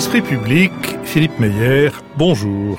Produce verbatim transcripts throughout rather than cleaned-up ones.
L'Esprit public, Philippe Meyer, bonjour.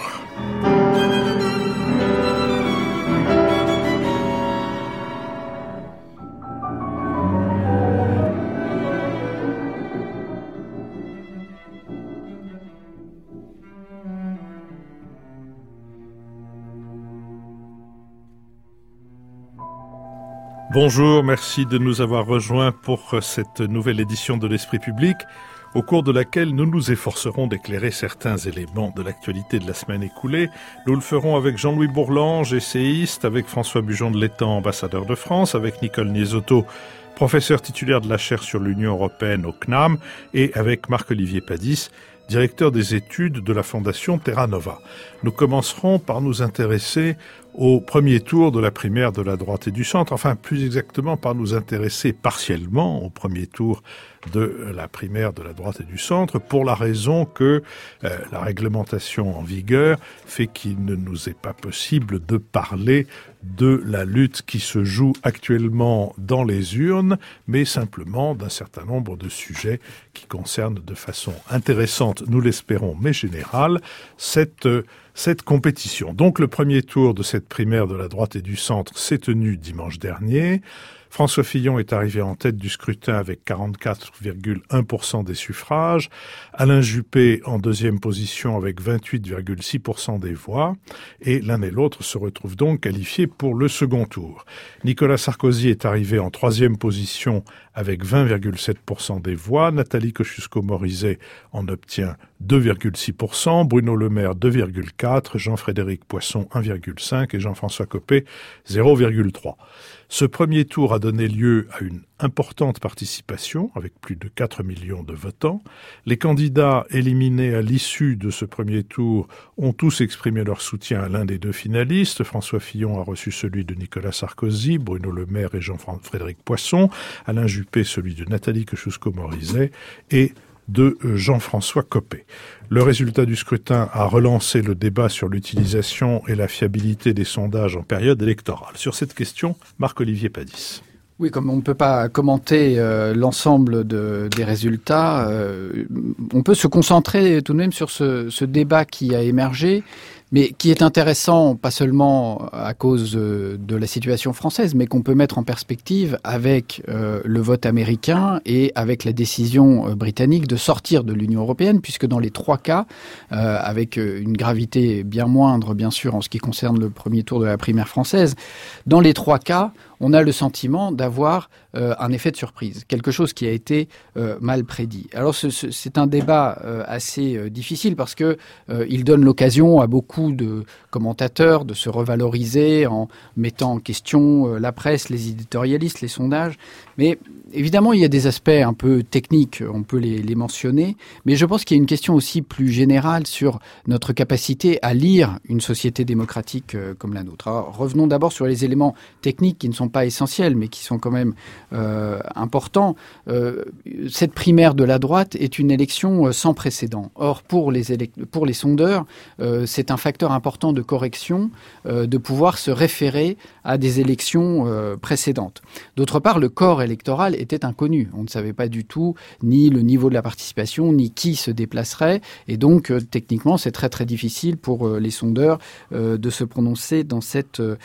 Bonjour, merci de nous avoir rejoints pour cette nouvelle édition de l'Esprit public, au cours de laquelle nous nous efforcerons d'éclairer certains éléments de l'actualité de la semaine écoulée. Nous le ferons avec Jean-Louis Bourlange, essayiste, avec François Bujon de l'Étang, ambassadeur de France, avec Nicole Niesotto, professeur titulaire de la chaire sur l'Union européenne au C N A M, et avec Marc-Olivier Padis, directeur des études de la Fondation Terra Nova. Nous commencerons par nous intéresser au premier tour de la primaire de la droite et du centre, enfin plus exactement par nous intéresser partiellement au premier tour de la primaire de la droite et du centre, pour la raison que euh, la réglementation en vigueur fait qu'il ne nous est pas possible de parler de la lutte qui se joue actuellement dans les urnes, mais simplement d'un certain nombre de sujets qui concernent de façon intéressante, nous l'espérons, mais générale, cette cette compétition. Donc le premier tour de cette primaire de la droite et du centre s'est tenu dimanche dernier. François Fillon est arrivé en tête du scrutin avec quarante-quatre virgule un pour cent des suffrages, Alain Juppé en deuxième position avec vingt-huit virgule six pour cent des voix, et l'un et l'autre se retrouvent donc qualifiés pour le second tour. Nicolas Sarkozy est arrivé en troisième position avec vingt virgule sept pour cent des voix, Nathalie Kosciusko-Morizet en obtient deux virgule six pour cent, Bruno Le Maire deux virgule quatre pour cent, Jean-Frédéric Poisson un virgule cinq pour cent et Jean-François Copé zéro virgule trois pour cent. Ce premier tour a donné lieu à une importante participation, avec plus de quatre millions de votants. Les candidats éliminés à l'issue de ce premier tour ont tous exprimé leur soutien à l'un des deux finalistes. François Fillon a reçu celui de Nicolas Sarkozy, Bruno Le Maire et Jean-Frédéric Poisson, Alain Juppé celui de Nathalie Kosciusko-Morizet et de Jean-François Copé. Le résultat du scrutin a relancé le débat sur l'utilisation et la fiabilité des sondages en période électorale. Sur cette question, Marc-Olivier Padis. Oui, comme on ne peut pas commenter euh, l'ensemble de, des résultats, euh, on peut se concentrer tout de même sur ce, ce débat qui a émergé, mais qui est intéressant pas seulement à cause de la situation française, mais qu'on peut mettre en perspective avec euh, le vote américain et avec la décision britannique de sortir de l'Union européenne, puisque dans les trois cas, euh, avec une gravité bien moindre, bien sûr, en ce qui concerne le premier tour de la primaire française, dans les trois cas, on a le sentiment d'avoir euh, un effet de surprise, quelque chose qui a été euh, mal prédit. Alors ce, ce, c'est un débat euh, assez euh, difficile parce que euh, il donne l'occasion à beaucoup de commentateurs de se revaloriser en mettant en question euh, la presse, les éditorialistes, les sondages. Mais évidemment, il y a des aspects un peu techniques, on peut les, les mentionner, mais je pense qu'il y a une question aussi plus générale sur notre capacité à lire une société démocratique euh, comme la nôtre. Alors, revenons d'abord sur les éléments techniques qui ne sont pas essentiels, mais qui sont quand même euh, importants. Euh, cette primaire de la droite est une élection sans précédent. Or, pour les, élect- pour les sondeurs, euh, c'est un facteur important de correction euh, de pouvoir se référer à des élections euh, précédentes. D'autre part, le corps électoral était inconnu. On ne savait pas du tout ni le niveau de la participation, ni qui se déplacerait. Et donc, euh, techniquement, c'est très très difficile pour euh, les sondeurs euh, de se prononcer dans cette, euh,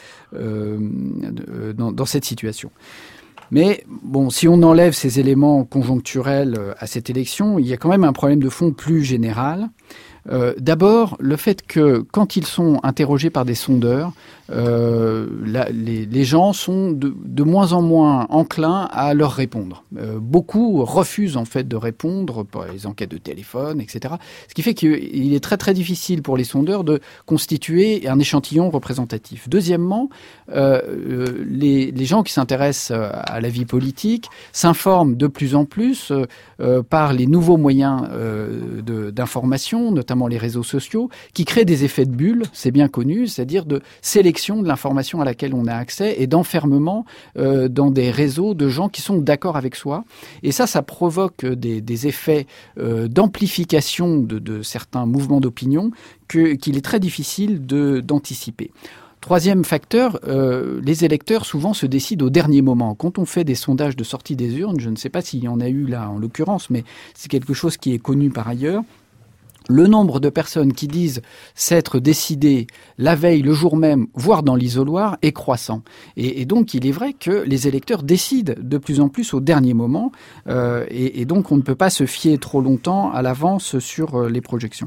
euh, dans, dans cette situation. Mais bon, si on enlève ces éléments conjoncturels à cette élection, il y a quand même un problème de fond plus général. Euh, d'abord, le fait que quand ils sont interrogés par des sondeurs, euh, la, les, les gens sont de, de moins en moins enclins à leur répondre. Euh, beaucoup refusent en fait de répondre pour les enquêtes de téléphone, et cetera. Ce qui fait qu'il est très très difficile pour les sondeurs de constituer un échantillon représentatif. Deuxièmement, euh, les, les gens qui s'intéressent à la vie politique s'informent de plus en plus euh, par les nouveaux moyens euh, de, d'information, notamment les réseaux sociaux, qui créent des effets de bulle, c'est bien connu, c'est-à-dire de sélection de l'information à laquelle on a accès et d'enfermement euh, dans des réseaux de gens qui sont d'accord avec soi. Et ça, ça provoque des, des effets euh, d'amplification de, de certains mouvements d'opinion que, qu'il est très difficile de, d'anticiper. Troisième facteur, euh, les électeurs souvent se décident au dernier moment. Quand on fait des sondages de sortie des urnes, je ne sais pas s'il y en a eu là en l'occurrence, mais c'est quelque chose qui est connu par ailleurs, Le nombre de personnes qui disent s'être décidées la veille, le jour même, voire dans l'isoloir, est croissant. Et, et donc, il est vrai que les électeurs décident de plus en plus au dernier moment. Euh, et, et donc, on ne peut pas se fier trop longtemps à l'avance sur euh, les projections.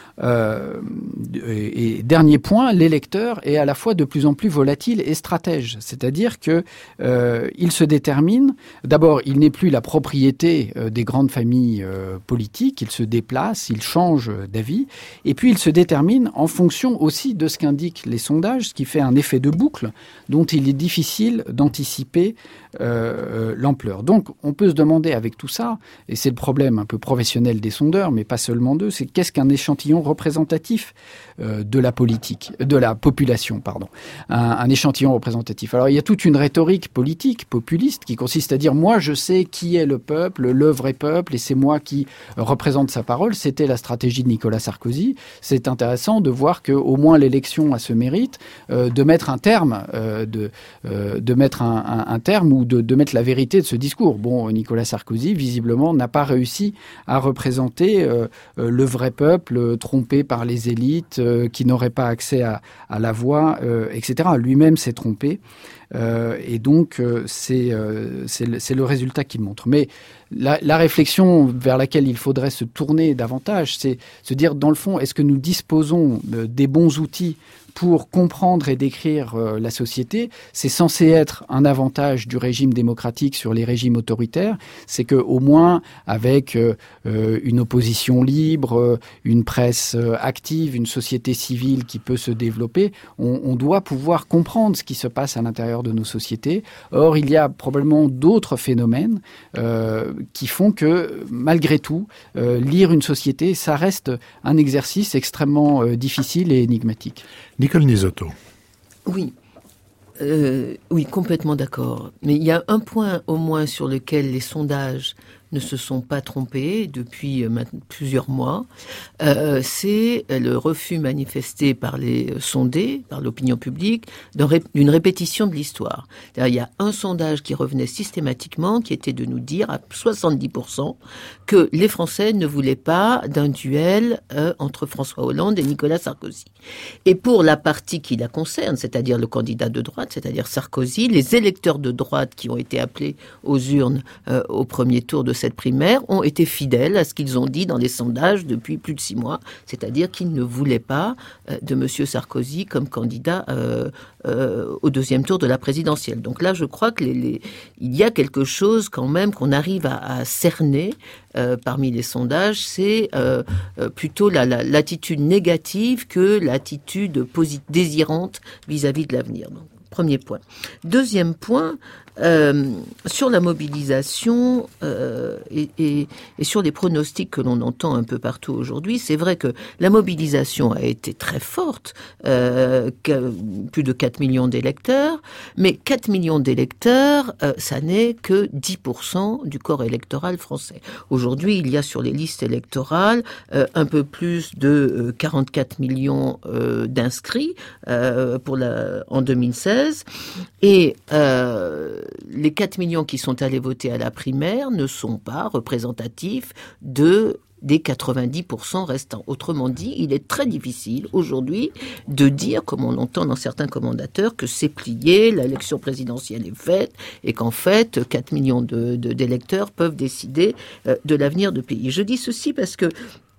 Euh, et, et dernier point, l'électeur est à la fois de plus en plus volatile et stratège. C'est-à-dire que euh, il se détermine. D'abord, il n'est plus la propriété euh, des grandes familles euh, politiques. Il se déplace, il change d'avis. Et puis, il se détermine en fonction aussi de ce qu'indiquent les sondages, ce qui fait un effet de boucle dont il est difficile d'anticiper euh, l'ampleur. Donc, on peut se demander avec tout ça, et c'est le problème un peu professionnel des sondeurs, mais pas seulement d'eux, c'est qu'est-ce qu'un échantillon représentatif euh, de la politique, de la population, pardon. Un, un échantillon représentatif. Alors, il y a toute une rhétorique politique, populiste, qui consiste à dire, moi, je sais qui est le peuple, le vrai peuple, et c'est moi qui représente sa parole. C'était la stratégie de Nicolas Sarkozy. C'est intéressant de voir qu'au moins l'élection a ce mérite euh, de mettre un terme, euh, de, euh, de mettre un, un, un terme ou de, de mettre la vérité de ce discours. Bon, Nicolas Sarkozy, visiblement, n'a pas réussi à représenter euh, euh, le vrai peuple, trompé par les élites, euh, qui n'auraient pas accès à, à la voix, euh, et cetera. Lui-même s'est trompé. Euh, et donc, euh, c'est, euh, c'est, le, c'est le résultat qu'il montre. Mais la, la réflexion vers laquelle il faudrait se tourner davantage, c'est se dire, dans le fond, est-ce que nous disposons euh, des bons outils pour comprendre et décrire euh, la société? C'est censé être un avantage du régime démocratique sur les régimes autoritaires. C'est que, au moins, avec euh, euh, une opposition libre, euh, une presse euh, active, une société civile qui peut se développer, on, on doit pouvoir comprendre ce qui se passe à l'intérieur de nos sociétés. Or, il y a probablement d'autres phénomènes euh, qui font que, malgré tout, euh, lire une société, ça reste un exercice extrêmement euh, difficile et énigmatique. Nicole Nisotto. Oui, euh, oui, complètement d'accord. Mais il y a un point au moins sur lequel les sondages ne se sont pas trompés depuis plusieurs mois, euh, c'est le refus manifesté par les sondés, par l'opinion publique, d'une répétition de l'histoire. C'est-à-dire, il y a un sondage qui revenait systématiquement, qui était de nous dire à soixante-dix pour cent que les Français ne voulaient pas d'un duel euh, entre François Hollande et Nicolas Sarkozy. Et pour la partie qui la concerne, c'est-à-dire le candidat de droite, c'est-à-dire Sarkozy, les électeurs de droite qui ont été appelés aux urnes euh, au premier tour de cette primaire ont été fidèles à ce qu'ils ont dit dans les sondages depuis plus de six mois, c'est-à-dire qu'ils ne voulaient pas euh, de M. Sarkozy comme candidat euh, euh, au deuxième tour de la présidentielle. Donc là, je crois que les, les, il y a quelque chose quand même qu'on arrive à, à cerner euh, parmi les sondages, c'est euh, euh, plutôt la, la, l'attitude négative que l'attitude posit- désirante vis-à-vis de l'avenir. Donc, premier point. Deuxième point, euh, sur la mobilisation euh, et, et, et sur les pronostics que l'on entend un peu partout aujourd'hui, c'est vrai que la mobilisation a été très forte, euh, plus de quatre millions d'électeurs, mais quatre millions d'électeurs, euh, ça n'est que dix pour cent du corps électoral français. Aujourd'hui, il y a sur les listes électorales euh, un peu plus de euh, quarante-quatre millions euh, d'inscrits euh, pour la, en deux mille seize, et euh, les quatre millions qui sont allés voter à la primaire ne sont pas représentatifs de des quatre-vingt-dix pour cent restants. Autrement dit, il est très difficile aujourd'hui de dire, comme on l'entend dans certains commentateurs, que c'est plié, l'élection présidentielle est faite, et qu'en fait, quatre millions de, de, d'électeurs peuvent décider euh, de l'avenir du pays. Je dis ceci parce que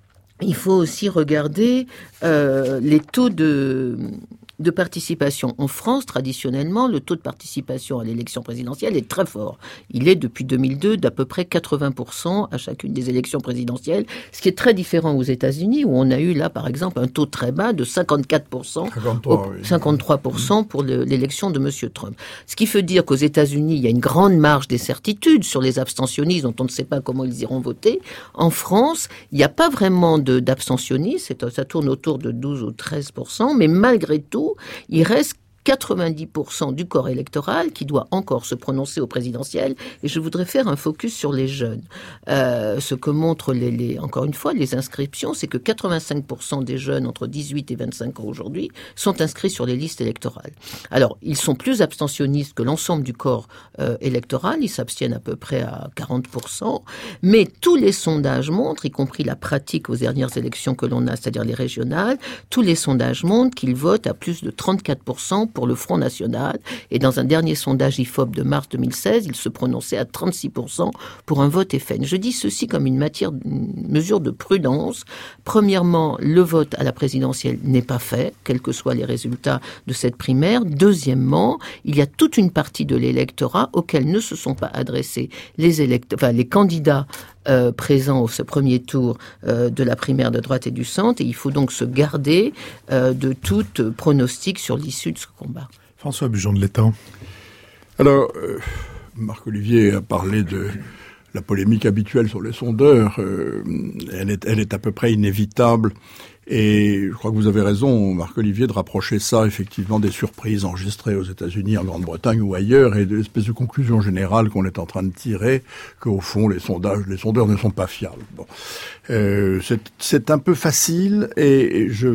il faut aussi regarder euh, les taux de... de participation. En France, traditionnellement, le taux de participation à l'élection présidentielle est très fort. Il est, depuis deux mille deux, d'à peu près quatre-vingts pour cent à chacune des élections présidentielles, ce qui est très différent aux États-Unis, où on a eu là, par exemple, un taux très bas de cinquante-quatre pour cent, cinquante-trois, au, oui. cinquante-trois pour cent pour le, l'élection de M. Trump. Ce qui veut dire qu'aux États-Unis, il y a une grande marge d'incertitude sur les abstentionnistes, dont on ne sait pas comment ils iront voter. En France, il n'y a pas vraiment de, d'abstentionnistes, ça tourne autour de douze ou treize pour cent, mais malgré tout, il reste quatre-vingt-dix pour cent du corps électoral qui doit encore se prononcer au présidentiel. Et je voudrais faire un focus sur les jeunes. Euh, ce que montrent, les, les, encore une fois, les inscriptions, c'est que quatre-vingt-cinq pour cent des jeunes entre dix-huit et vingt-cinq ans aujourd'hui sont inscrits sur les listes électorales. Alors, ils sont plus abstentionnistes que l'ensemble du corps euh, électoral. Ils s'abstiennent à peu près à quarante pour cent. Mais tous les sondages montrent, y compris la pratique aux dernières élections que l'on a, c'est-à-dire les régionales, tous les sondages montrent qu'ils votent à plus de trente-quatre pour cent pour le Front National. Et dans un dernier sondage I F O P de mars deux mille seize, ils se prononçaient à trente-six pour cent pour un vote F N. Je dis ceci comme une matière, une mesure de prudence. Premièrement, le vote à la présidentielle n'est pas fait, quels que soient les résultats de cette primaire. Deuxièmement, il y a toute une partie de l'électorat auquel ne se sont pas adressés les élect... enfin, les candidats Euh, présents au ce premier tour euh, de la primaire de droite et du centre, et il faut donc se garder euh, de tout euh, pronostic sur l'issue de ce combat. François Bujon de l'Étang. Alors, euh, Marc-Olivier a parlé de la polémique habituelle sur les sondeurs. Euh, elle est, elle est à peu près inévitable. Et je crois que vous avez raison, Marc-Olivier, de rapprocher ça effectivement des surprises enregistrées aux États-Unis, en Grande-Bretagne ou ailleurs, et de l'espèce de conclusion générale qu'on est en train de tirer, qu'au fond les sondages, les sondeurs ne sont pas fiables. Bon, euh, c'est, c'est un peu facile, et je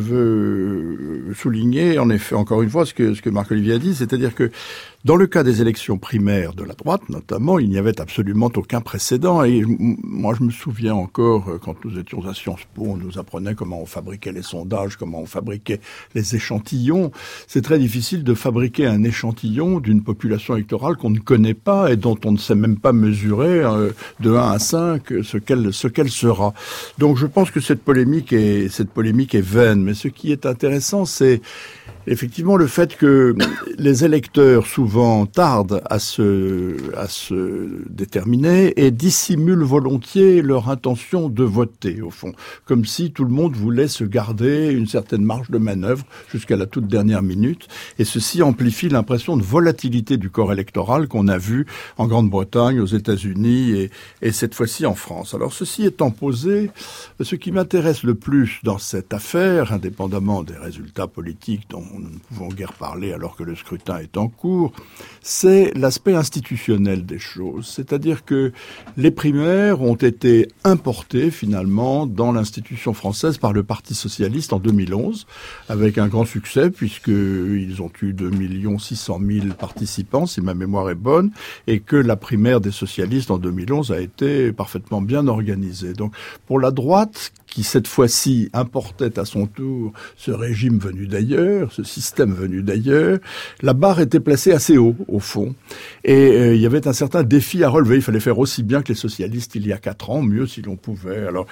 veux souligner, en effet, encore une fois, ce que ce que Marc-Olivier a dit, c'est-à-dire que dans le cas des élections primaires de la droite, notamment, il n'y avait absolument aucun précédent. Et moi, je me souviens encore, quand nous étions à Sciences Po, on nous apprenait comment on fabriquait les sondages, comment on fabriquait les échantillons. C'est très difficile de fabriquer un échantillon d'une population électorale qu'on ne connaît pas et dont on ne sait même pas mesurer euh, de un à cinq ce qu'elle, ce qu'elle sera. Donc, je pense que cette polémique est, cette polémique est vaine. Mais ce qui est intéressant, c'est effectivement le fait que les électeurs souvent tardent à se, à se déterminer et dissimulent volontiers leur intention de voter, au fond. Comme si tout le monde voulait se garder une certaine marge de manœuvre jusqu'à la toute dernière minute. Et ceci amplifie l'impression de volatilité du corps électoral qu'on a vu en Grande-Bretagne, aux États-Unis et, et cette fois-ci en France. Alors ceci étant posé, ce qui m'intéresse le plus dans cette affaire, indépendamment des résultats politiques dont nous ne pouvons guère parler alors que le scrutin est en cours, c'est l'aspect institutionnel des choses. C'est-à-dire que les primaires ont été importées finalement dans l'institution française par le Parti socialiste en deux mille onze, avec un grand succès puisqu'ils ont eu deux millions six cent mille participants, si ma mémoire est bonne, et que la primaire des socialistes en deux mille onze a été parfaitement bien organisée. Donc pour la droite, qui cette fois-ci importait à son tour ce régime venu d'ailleurs, ce système venu d'ailleurs, la barre était placée assez haut, au fond. Et euh, il y avait un certain défi à relever. Il fallait faire aussi bien que les socialistes il y a quatre ans, mieux si l'on pouvait. Alors,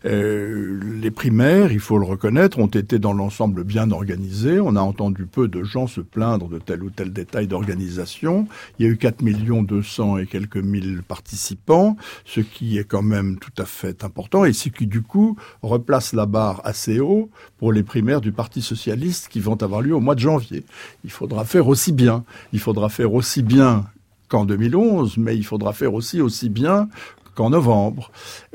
euh, les primaires, il faut le reconnaître, ont été dans l'ensemble bien organisées. On a entendu peu de gens se plaindre de tel ou tel détail d'organisation. Il y a eu quatre millions deux cents et quelques mille participants, ce qui est quand même tout à fait important, et ce qui, du coup, replace la barre assez haut pour les primaires du Parti socialiste qui vont avoir lieu au mois de janvier. Il faudra faire aussi bien. Il faudra faire aussi bien qu'en deux mille onze, mais il faudra faire aussi aussi bien qu'en novembre.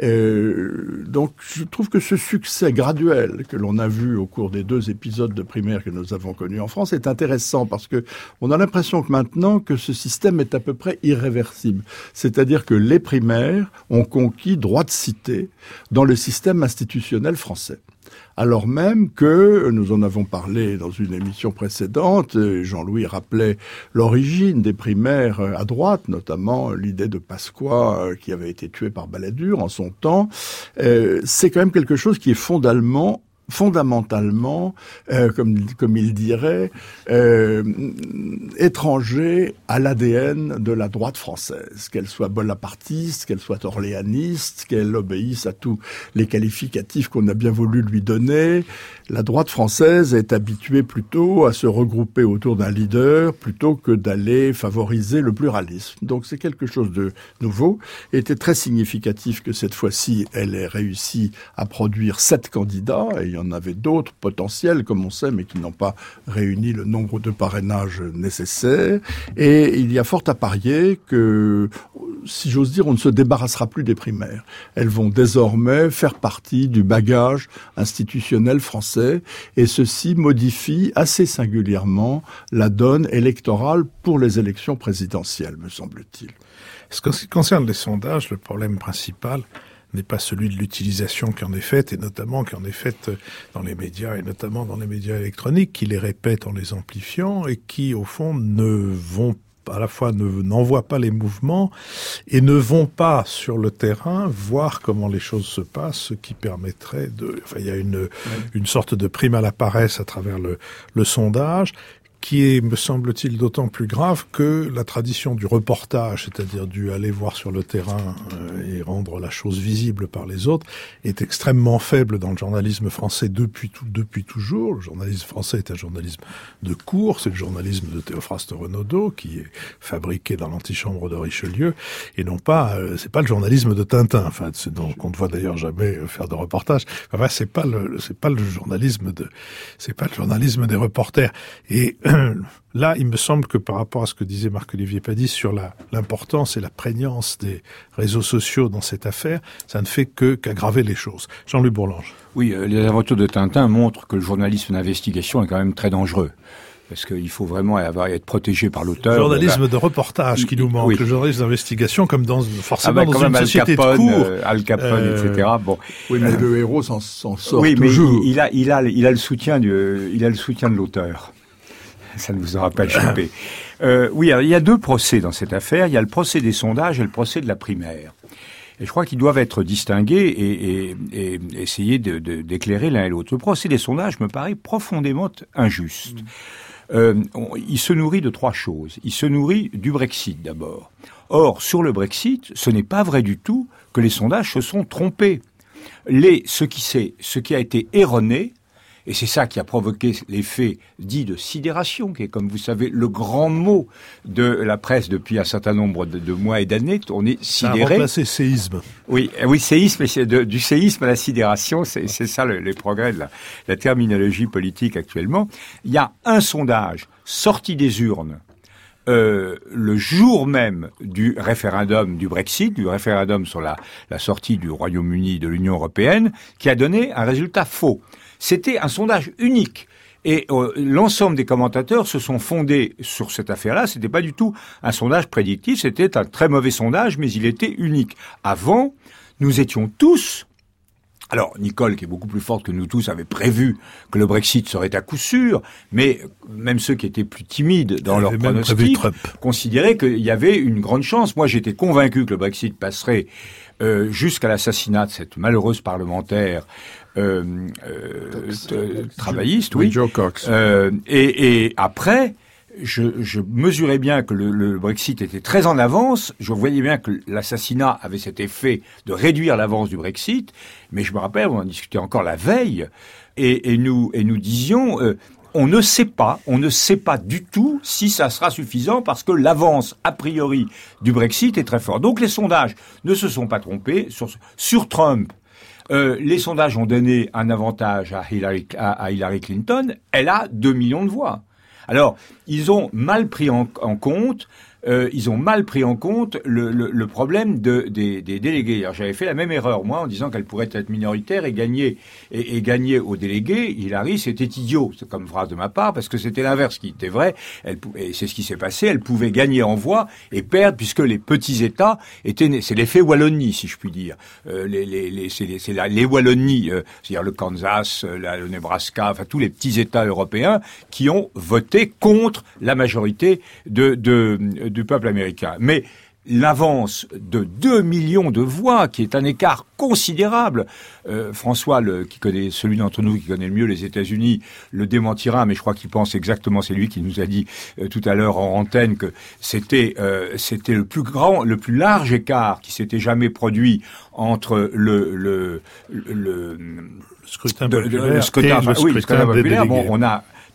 Euh, donc, je trouve que ce succès graduel que l'on a vu au cours des deux épisodes de primaire que nous avons connus en France est intéressant parce que on a l'impression que maintenant que ce système est à peu près irréversible. C'est-à-dire que les primaires ont conquis droit de cité dans le système institutionnel français. Alors même que, nous en avons parlé dans une émission précédente, Jean-Louis rappelait l'origine des primaires à droite, notamment l'idée de Pasqua qui avait été tué par Balladur en son temps. Euh, c'est quand même quelque chose qui est fondamentalement fondamentalement, euh, comme, comme il dirait, euh, étranger à l'A D N de la droite française, qu'elle soit bonapartiste, qu'elle soit orléaniste, qu'elle obéisse à tous les qualificatifs qu'on a bien voulu lui donner. La droite française est habituée plutôt à se regrouper autour d'un leader plutôt que d'aller favoriser le pluralisme. Donc c'est quelque chose de nouveau. Il était très significatif que cette fois-ci, elle ait réussi à produire sept candidats, ayant y en avait d'autres potentiels, comme on sait, mais qui n'ont pas réuni le nombre de parrainages nécessaires. Et il y a fort à parier que, si j'ose dire, on ne se débarrassera plus des primaires. Elles vont désormais faire partie du bagage institutionnel français, et ceci modifie assez singulièrement la donne électorale pour les élections présidentielles, me semble-t-il. Ce qui concerne les sondages, le problème principal n'est pas celui de l'utilisation qui en est faite, et notamment qui en est faite dans les médias, et notamment dans les médias électroniques, qui les répètent en les amplifiant, et qui, au fond, ne vont à la fois ne, n'envoient pas les mouvements, et ne vont pas sur le terrain voir comment les choses se passent, ce qui permettrait de... Enfin, il y a une, oui. une sorte de prime à la paresse à travers le, le sondage, qui est, me semble-t-il, d'autant plus grave que la tradition du reportage, c'est-à-dire du aller voir sur le terrain euh, et rendre la chose visible par les autres, est extrêmement faible dans le journalisme français depuis tout, depuis toujours. Le journalisme français est un journalisme de cours, c'est le journalisme de Théophraste Renaudot, qui est fabriqué dans l'antichambre de Richelieu, et non pas, euh, c'est pas le journalisme de Tintin, enfin, c'est donc on ne voit d'ailleurs jamais faire de reportage. Enfin, c'est pas le, c'est pas le journalisme de, c'est pas le journalisme des reporters. Et là, il me semble que par rapport à ce que disait Marc-Olivier Padis sur la, l'importance et la prégnance des réseaux sociaux dans cette affaire, ça ne fait que qu'aggraver les choses. Jean-Louis Bourlange. Oui, euh, les aventures de Tintin montrent que le journalisme d'investigation est quand même très dangereux. Parce qu'il faut vraiment avoir, être protégé par l'auteur. Le journalisme bah, de reportage qui nous manque, oui. Le journalisme d'investigation, comme dans forcément ah bah, dans une Al société Capone, de cours. Euh, Al Capone, euh... et cetera. Bon. Oui, mais euh... le héros s'en, s'en sort oui, toujours. Oui, mais il, il a, il a, il a le soutien du, il a le soutien de l'auteur. Ça ne vous aura pas échappé. Euh, oui, alors, il y a deux procès dans cette affaire. Il y a le procès des sondages et le procès de la primaire. Et je crois qu'ils doivent être distingués et, et, et essayer de, de, d'éclairer l'un et l'autre. Le procès des sondages me paraît profondément injuste. Mmh. Euh, on, il se nourrit de trois choses. Il se nourrit du Brexit d'abord. Or, sur le Brexit, ce n'est pas vrai du tout que les sondages se sont trompés. Les, ce qui s'est, ce qui a été erroné, et c'est ça qui a provoqué l'effet dit de sidération, qui est, comme vous savez, le grand mot de la presse depuis un certain nombre de, de mois et d'années. On est sidéré. Ça a remplacé séisme. Oui, oui, séisme, et c'est de, du séisme à la sidération, c'est, c'est ça le, les progrès de la, la terminologie politique actuellement. Il y a un sondage sorti des urnes Euh, le jour même du référendum du Brexit, du référendum sur la, la sortie du Royaume-Uni de l'Union européenne, qui a donné un résultat faux. C'était un sondage unique. Et euh, l'ensemble des commentateurs se sont fondés sur cette affaire-là. C'était pas du tout un sondage prédictif, c'était un très mauvais sondage, mais il était unique. Avant, nous étions tous... Alors, Nicole, qui est beaucoup plus forte que nous tous, avait prévu que le Brexit serait à coup sûr, mais même ceux qui étaient plus timides dans leur pronostic considéraient qu'il y avait une grande chance. Moi, j'étais convaincu que le Brexit passerait euh, jusqu'à l'assassinat de cette malheureuse parlementaire euh, euh, euh, travailliste, oui, Joe Cox. Euh, et, et après... Je, je mesurais bien que le, le Brexit était très en avance. Je voyais bien que l'assassinat avait cet effet de réduire l'avance du Brexit. Mais je me rappelle, on en discutait encore la veille, et, et nous et nous disions, euh, on ne sait pas, on ne sait pas du tout si ça sera suffisant parce que l'avance a priori du Brexit est très forte. Donc les sondages ne se sont pas trompés sur sur Trump. Euh, les sondages ont donné un avantage à Hillary, à, à Hillary Clinton. Elle a deux millions de voix. Alors, ils ont mal pris en, en compte, euh, ils ont mal pris en compte le, le, le problème de, des, des délégués. Alors, j'avais fait la même erreur, moi, en disant qu'elle pourrait être minoritaire et gagner, et, et gagner aux délégués. Hillary, c'était idiot, c'est comme phrase de ma part, parce que c'était l'inverse qui était vrai. Elle, et c'est ce qui s'est passé. Elle pouvait gagner en voix et perdre, puisque les petits États étaient, c'est l'effet Wallonie, si je puis dire. Euh, les, les, les, c'est les, c'est la, les Wallonies, euh, c'est-à-dire le Kansas, la, le Nebraska, enfin tous les petits États européens qui ont voté contre la majorité de, de, de du peuple américain. Mais l'avance de deux millions de voix, qui est un écart considérable, euh, François, le, qui connaît, celui d'entre nous qui connaît le mieux les États-Unis, le démentira, mais je crois qu'il pense exactement, c'est lui qui nous a dit euh, tout à l'heure en antenne que c'était euh, c'était le plus grand, le plus large écart qui s'était jamais produit entre le le le, le scrutin de, populaire le scrutin, et enfin, le oui, le scrutin scrutin populaire. Bon, on a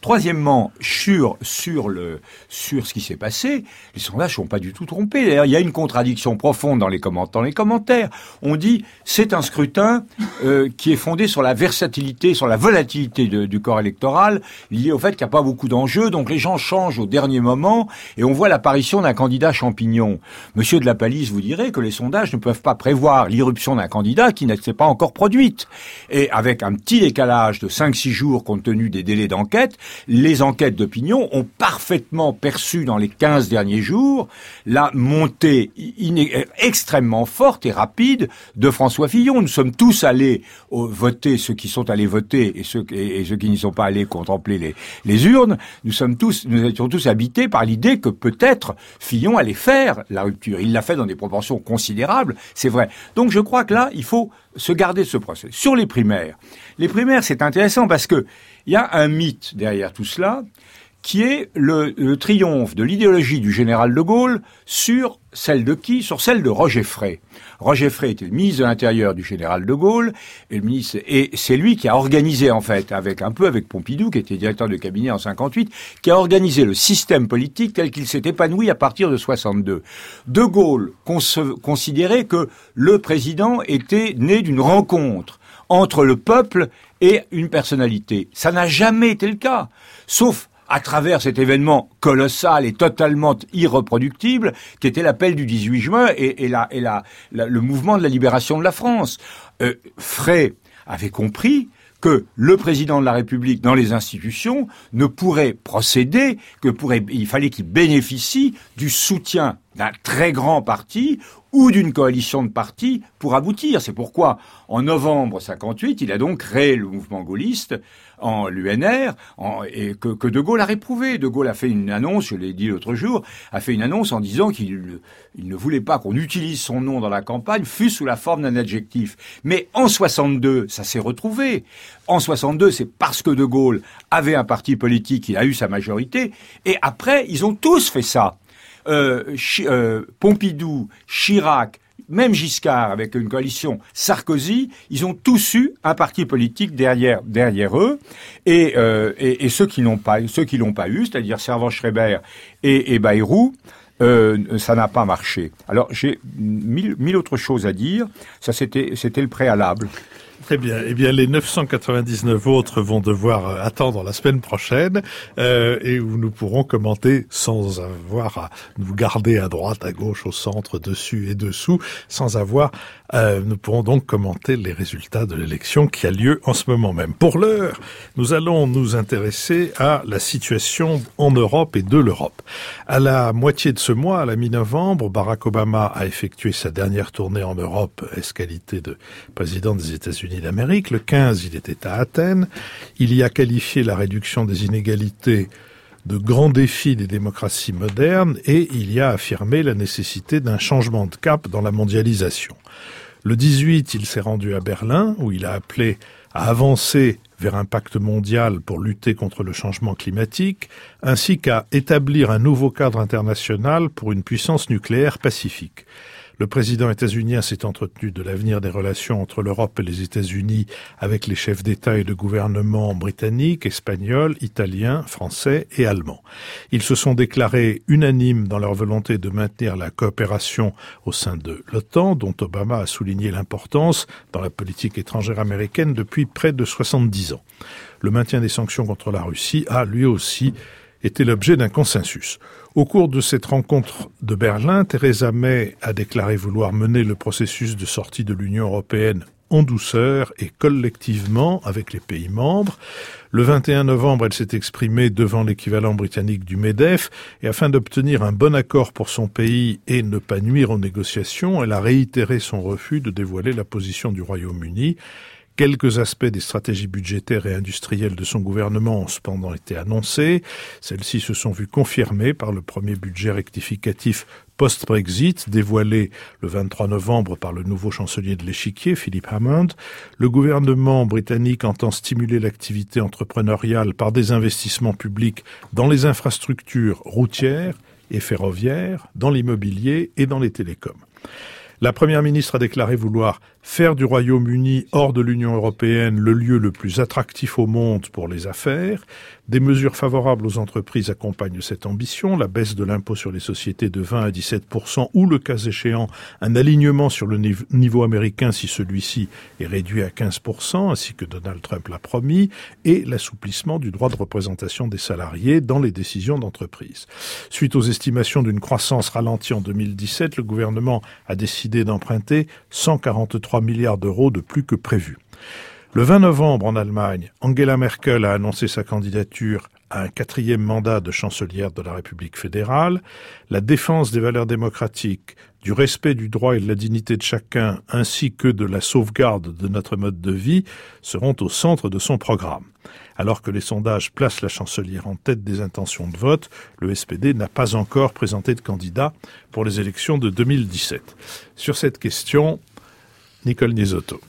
Troisièmement, sur sur le sur ce qui s'est passé, les sondages sont pas du tout trompés. D'ailleurs, il y a une contradiction profonde dans les commentaires. Dans les commentaires, on dit c'est un scrutin euh, qui est fondé sur la versatilité, sur la volatilité de, du corps électoral, lié au fait qu'il n'y a pas beaucoup d'enjeux. Donc les gens changent au dernier moment et on voit l'apparition d'un candidat champignon. Monsieur de la Palice vous dirait que les sondages ne peuvent pas prévoir l'irruption d'un candidat qui ne s'est pas encore produite. Et avec un petit décalage de cinq six jours compte tenu des délais d'enquête, les enquêtes d'opinion ont parfaitement perçu dans les quinze derniers jours la montée iné- extrêmement forte et rapide de François Fillon. Nous sommes tous allés au, voter, ceux qui sont allés voter et ceux, et, et ceux qui n'y sont pas allés contempler les, les urnes. Nous sommes tous, nous étions tous habités par l'idée que peut-être Fillon allait faire la rupture. Il l'a fait dans des proportions considérables, c'est vrai. Donc je crois que là, il faut se garder de ce procès. Sur les primaires, les primaires, c'est intéressant parce que il y a un mythe derrière tout cela, qui est le, le triomphe de l'idéologie du général de Gaulle sur celle de qui? Sur celle de Roger Frey. Roger Frey était le ministre de l'Intérieur du général de Gaulle, et, le ministre, et c'est lui qui a organisé, en fait, avec un peu avec Pompidou, qui était directeur de cabinet en cinquante-huit, qui a organisé le système politique tel qu'il s'est épanoui à partir de soixante-deux. De Gaulle conce- considérait que le président était né d'une rencontre entre le peuple et une personnalité. Ça n'a jamais été le cas, sauf à travers cet événement colossal et totalement irreproductible qui était l'appel du dix-huit juin et, et, la, et la, la, le mouvement de la libération de la France. Euh, Frey avait compris que le président de la République, dans les institutions, ne pourrait procéder, que pourrait, il fallait qu'il bénéficie du soutien d'un très grand parti ou d'une coalition de partis pour aboutir. C'est pourquoi, en novembre cinquante-huit, il a donc créé le mouvement gaulliste en l'U N R, en, et que, que De Gaulle a réprouvé. De Gaulle a fait une annonce, je l'ai dit l'autre jour, a fait une annonce en disant qu'il il ne voulait pas qu'on utilise son nom dans la campagne, fût sous la forme d'un adjectif. Mais en soixante-deux, ça s'est retrouvé. En soixante-deux, c'est parce que De Gaulle avait un parti politique, il a eu sa majorité, et après, ils ont tous fait ça. Euh, Ch- euh, Pompidou, Chirac, même Giscard avec une coalition Sarkozy, ils ont tous eu un parti politique derrière derrière eux, et, euh, et, et ceux qui n'ont pas ceux qui l'ont pas eu, c'est-à-dire Servan-Schreiber et, et Bayrou, euh, ça n'a pas marché. Alors j'ai mille, mille autres choses à dire. Ça c'était c'était le préalable. Très bien. Eh bien, les neuf cent quatre-vingt-dix-neuf autres vont devoir attendre la semaine prochaine euh, et où nous pourrons commenter sans avoir à nous garder à droite, à gauche, au centre, dessus et dessous, sans avoir... Euh, nous pourrons donc commenter les résultats de l'élection qui a lieu en ce moment même. Pour l'heure, nous allons nous intéresser à la situation en Europe et de l'Europe. À la moitié de ce mois, à la mi-novembre, Barack Obama a effectué sa dernière tournée en Europe, ex-qualité de président des États-Unis d'Amérique. Le quinze, il était à Athènes. Il y a qualifié la réduction des inégalités de grand défi des démocraties modernes et il y a affirmé la nécessité d'un changement de cap dans la mondialisation. Le dix-huit, il s'est rendu à Berlin où il a appelé à avancer vers un pacte mondial pour lutter contre le changement climatique, ainsi qu'à établir un nouveau cadre international pour une puissance nucléaire pacifique. Le président états-unien s'est entretenu de l'avenir des relations entre l'Europe et les États-Unis avec les chefs d'État et de gouvernement britanniques, espagnols, italiens, français et allemands. Ils se sont déclarés unanimes dans leur volonté de maintenir la coopération au sein de l'OTAN, dont Obama a souligné l'importance dans la politique étrangère américaine depuis près de soixante-dix ans. Le maintien des sanctions contre la Russie a, lui aussi, été l'objet d'un consensus. Au cours de cette rencontre de Berlin, Theresa May a déclaré vouloir mener le processus de sortie de l'Union européenne en douceur et collectivement avec les pays membres. Le vingt et un novembre, elle s'est exprimée devant l'équivalent britannique du MEDEF et afin d'obtenir un bon accord pour son pays et ne pas nuire aux négociations, elle a réitéré son refus de dévoiler la position du Royaume-Uni. Quelques aspects des stratégies budgétaires et industrielles de son gouvernement ont cependant été annoncés. Celles-ci se sont vues confirmées par le premier budget rectificatif post-Brexit, dévoilé le vingt-trois novembre par le nouveau chancelier de l'Échiquier, Philip Hammond. Le gouvernement britannique entend stimuler l'activité entrepreneuriale par des investissements publics dans les infrastructures routières et ferroviaires, dans l'immobilier et dans les télécoms. La Première ministre a déclaré vouloir faire du Royaume-Uni hors de l'Union européenne le lieu le plus attractif au monde pour les affaires. Des mesures favorables aux entreprises accompagnent cette ambition, la baisse de l'impôt sur les sociétés de vingt à dix-sept pour cent ou, le cas échéant, un alignement sur le niveau américain si celui-ci est réduit à quinze pour cent, ainsi que Donald Trump l'a promis, et l'assouplissement du droit de représentation des salariés dans les décisions d'entreprise. Suite aux estimations d'une croissance ralentie en deux mille dix-sept, le gouvernement a décidé d'emprunter cent quarante-trois milliards d'euros de plus que prévu. Le vingt novembre, en Allemagne, Angela Merkel a annoncé sa candidature à un quatrième mandat de chancelière de la République fédérale. La défense des valeurs démocratiques, du respect du droit et de la dignité de chacun, ainsi que de la sauvegarde de notre mode de vie, seront au centre de son programme. Alors que les sondages placent la chancelière en tête des intentions de vote, le S P D n'a pas encore présenté de candidat pour les élections de deux mille dix-sept. Sur cette question, Nicole Niesotto.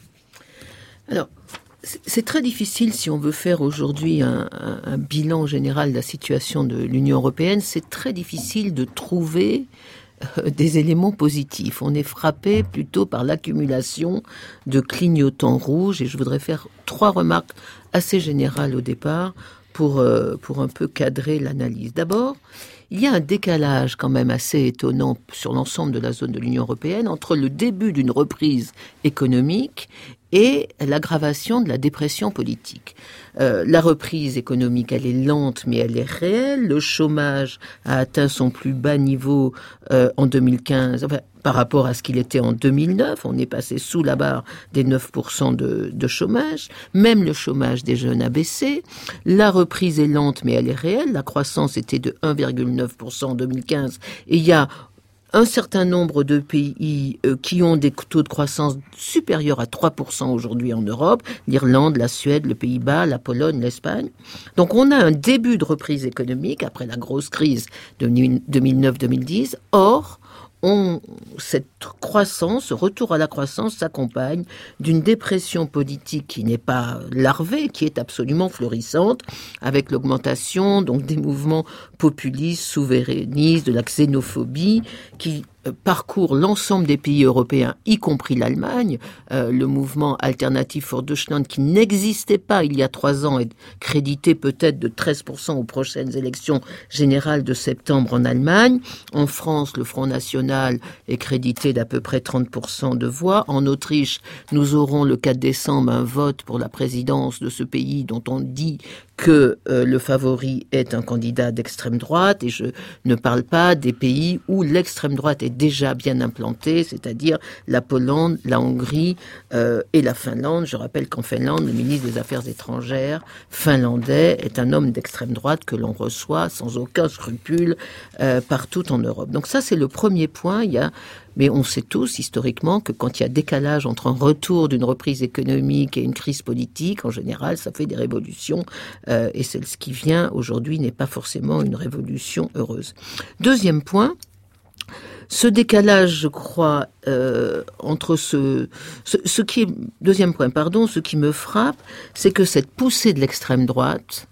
Alors, c'est très difficile, si on veut faire aujourd'hui un, un, un bilan général de la situation de l'Union européenne, c'est très difficile de trouver euh, des éléments positifs. On est frappé plutôt par l'accumulation de clignotants rouges, et je voudrais faire trois remarques assez générales au départ pour, euh, pour un peu cadrer l'analyse. D'abord, il y a un décalage quand même assez étonnant sur l'ensemble de la zone de l'Union européenne entre le début d'une reprise économique et l'aggravation de la dépression politique. Euh, la reprise économique, elle est lente, mais elle est réelle. Le chômage a atteint son plus bas niveau euh, en deux mille quinze, enfin, par rapport à ce qu'il était en deux mille neuf. On est passé sous la barre des neuf pour cent de, de chômage. Même le chômage des jeunes a baissé. La reprise est lente, mais elle est réelle. La croissance était de un virgule neuf pour cent en deux mille quinze. Et il y a un certain nombre de pays euh, qui ont des taux de croissance supérieurs à trois pour cent aujourd'hui en Europe, l'Irlande, la Suède, le Pays-Bas, la Pologne, l'Espagne. Donc on a un début de reprise économique après la grosse crise de deux mille neuf deux mille dix. Or, on, cette croissance, ce retour à la croissance s'accompagne d'une dépression politique qui n'est pas larvée, qui est absolument florissante, avec l'augmentation donc des mouvements populistes, souverainistes, de la xénophobie, qui parcourt l'ensemble des pays européens, y compris l'Allemagne. Euh, le mouvement Alternative für Deutschland, qui n'existait pas il y a trois ans, est crédité peut-être de treize pour cent aux prochaines élections générales de septembre en Allemagne. En France, le Front National est crédité d'à peu près trente pour cent de voix. En Autriche, nous aurons le quatre décembre un vote pour la présidence de ce pays dont on dit que euh, le favori est un candidat d'extrême droite, et je ne parle pas des pays où l'extrême droite est déjà bien implantée, c'est-à-dire la Pologne, la Hongrie euh, et la Finlande. Je rappelle qu'en Finlande, le ministre des Affaires étrangères finlandais est un homme d'extrême droite que l'on reçoit sans aucun scrupule euh, partout en Europe. Donc ça, c'est le premier point. Il y a Mais on sait tous, historiquement, que quand il y a décalage entre un retour d'une reprise économique et une crise politique, en général, ça fait des révolutions. Euh, et c'est ce qui vient aujourd'hui n'est pas forcément une révolution heureuse. Deuxième point, ce décalage, je crois, euh, entre ce, ce, ce qui est, deuxième point, pardon, ce qui me frappe, c'est que cette poussée de l'extrême droite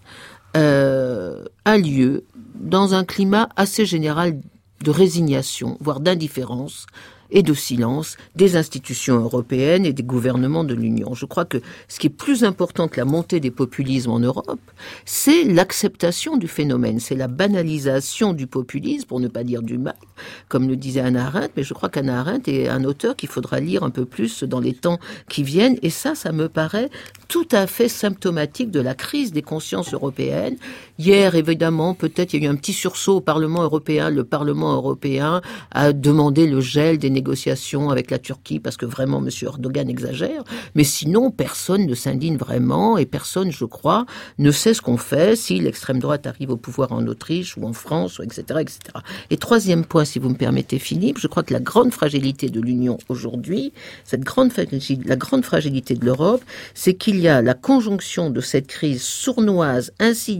euh, a lieu dans un climat assez général de résignation, voire d'indifférence et de silence des institutions européennes et des gouvernements de l'Union. Je crois que ce qui est plus important que la montée des populismes en Europe, c'est l'acceptation du phénomène, c'est la banalisation du populisme, pour ne pas dire du mal, comme le disait Hannah Arendt, mais je crois qu'Hannah Arendt est un auteur qu'il faudra lire un peu plus dans les temps qui viennent, et ça, ça me paraît tout à fait symptomatique de la crise des consciences européennes. Hier, évidemment, peut-être il y a eu un petit sursaut au Parlement européen. Le Parlement européen a demandé le gel des négociations avec la Turquie parce que vraiment M. Erdogan exagère. Mais sinon, personne ne s'indigne vraiment et personne, je crois, ne sait ce qu'on fait si l'extrême droite arrive au pouvoir en Autriche ou en France, et cetera, et cetera. Et troisième point, si vous me permettez, Philippe, je crois que la grande fragilité de l'Union aujourd'hui, cette grande la grande fragilité de l'Europe, c'est qu'il y a la conjonction de cette crise sournoise, insidieuse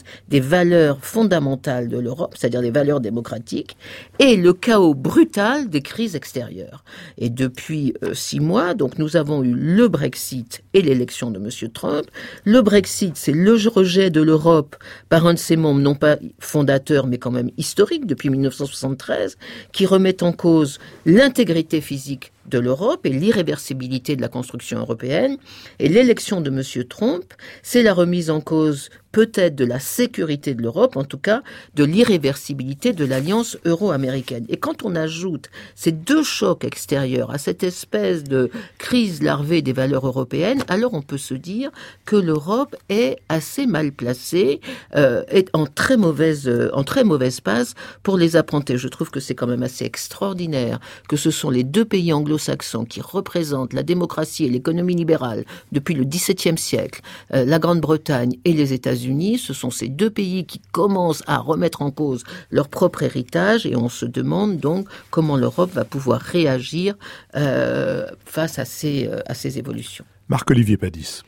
des valeurs fondamentales de l'Europe, c'est-à-dire les valeurs démocratiques, et le chaos brutal des crises extérieures. Et depuis euh, six mois, donc nous avons eu le Brexit et l'élection de M. Trump. Le Brexit, c'est le rejet de l'Europe par un de ses membres, non pas fondateurs, mais quand même historiques, depuis mille neuf cent soixante-treize, qui remet en cause l'intégrité physique de l'Europe et l'irréversibilité de la construction européenne. Et l'élection de M. Trump, c'est la remise en cause peut-être de la sécurité de l'Europe, en tout cas de l'irréversibilité de l'alliance euro-américaine. Et quand on ajoute ces deux chocs extérieurs à cette espèce de crise larvée des valeurs européennes, alors on peut se dire que l'Europe est assez mal placée, euh, est en très mauvaise, euh, en très mauvaise passe pour les apprentis. Je trouve que c'est quand même assez extraordinaire que ce sont les deux pays anglo-saxons qui représentent la démocratie et l'économie libérale depuis le dix-septième siècle, euh, la Grande-Bretagne et les États-Unis. Ce sont ces deux pays qui commencent à remettre en cause leur propre héritage et on se demande donc comment l'Europe va pouvoir réagir euh, face à ces, euh, à ces évolutions. Marc-Olivier Padis.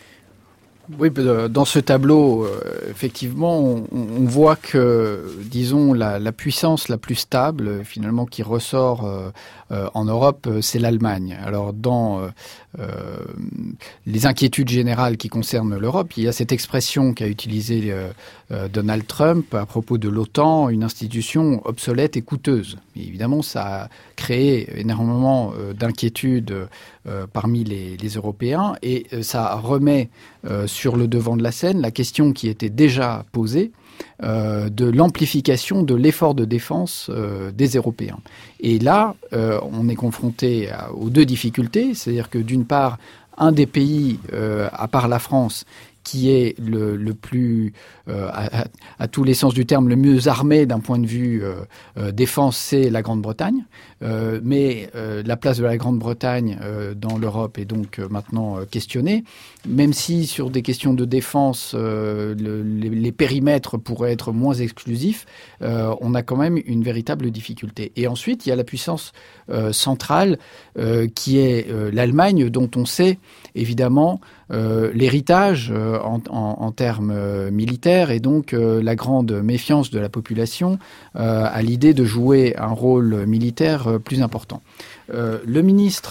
Oui, dans ce tableau, euh, effectivement, on, on voit que, disons, la, la puissance la plus stable, finalement, qui ressort euh, euh, en Europe, c'est l'Allemagne. Alors, dans euh, euh, les inquiétudes générales qui concernent l'Europe, il y a cette expression qu'a utilisée euh, euh, Donald Trump à propos de l'OTAN, une institution obsolète et coûteuse. Et évidemment, ça a créé énormément euh, d'inquiétudes euh, parmi les, les Européens et euh, ça remet euh, sur le devant de la scène la question qui était déjà posée euh, de l'amplification de l'effort de défense euh, des Européens. Et là, euh, on est confronté à, aux deux difficultés, c'est-à-dire que d'une part, un des pays, euh, à part la France, qui est le, le plus, euh, à, à tous les sens du terme, le mieux armé d'un point de vue euh, euh, défense, c'est la Grande-Bretagne. Euh, mais euh, la place de la Grande-Bretagne euh, dans l'Europe est donc euh, maintenant euh, questionnée, même si sur des questions de défense, euh, le, les, les périmètres pourraient être moins exclusifs, euh, on a quand même une véritable difficulté. Et ensuite, il y a la puissance euh, centrale euh, qui est euh, l'Allemagne, dont on sait évidemment euh, l'héritage euh, en, en, en termes euh, militaires et donc euh, la grande méfiance de la population euh, à l'idée de jouer un rôle militaire euh, plus important. Euh, le ministre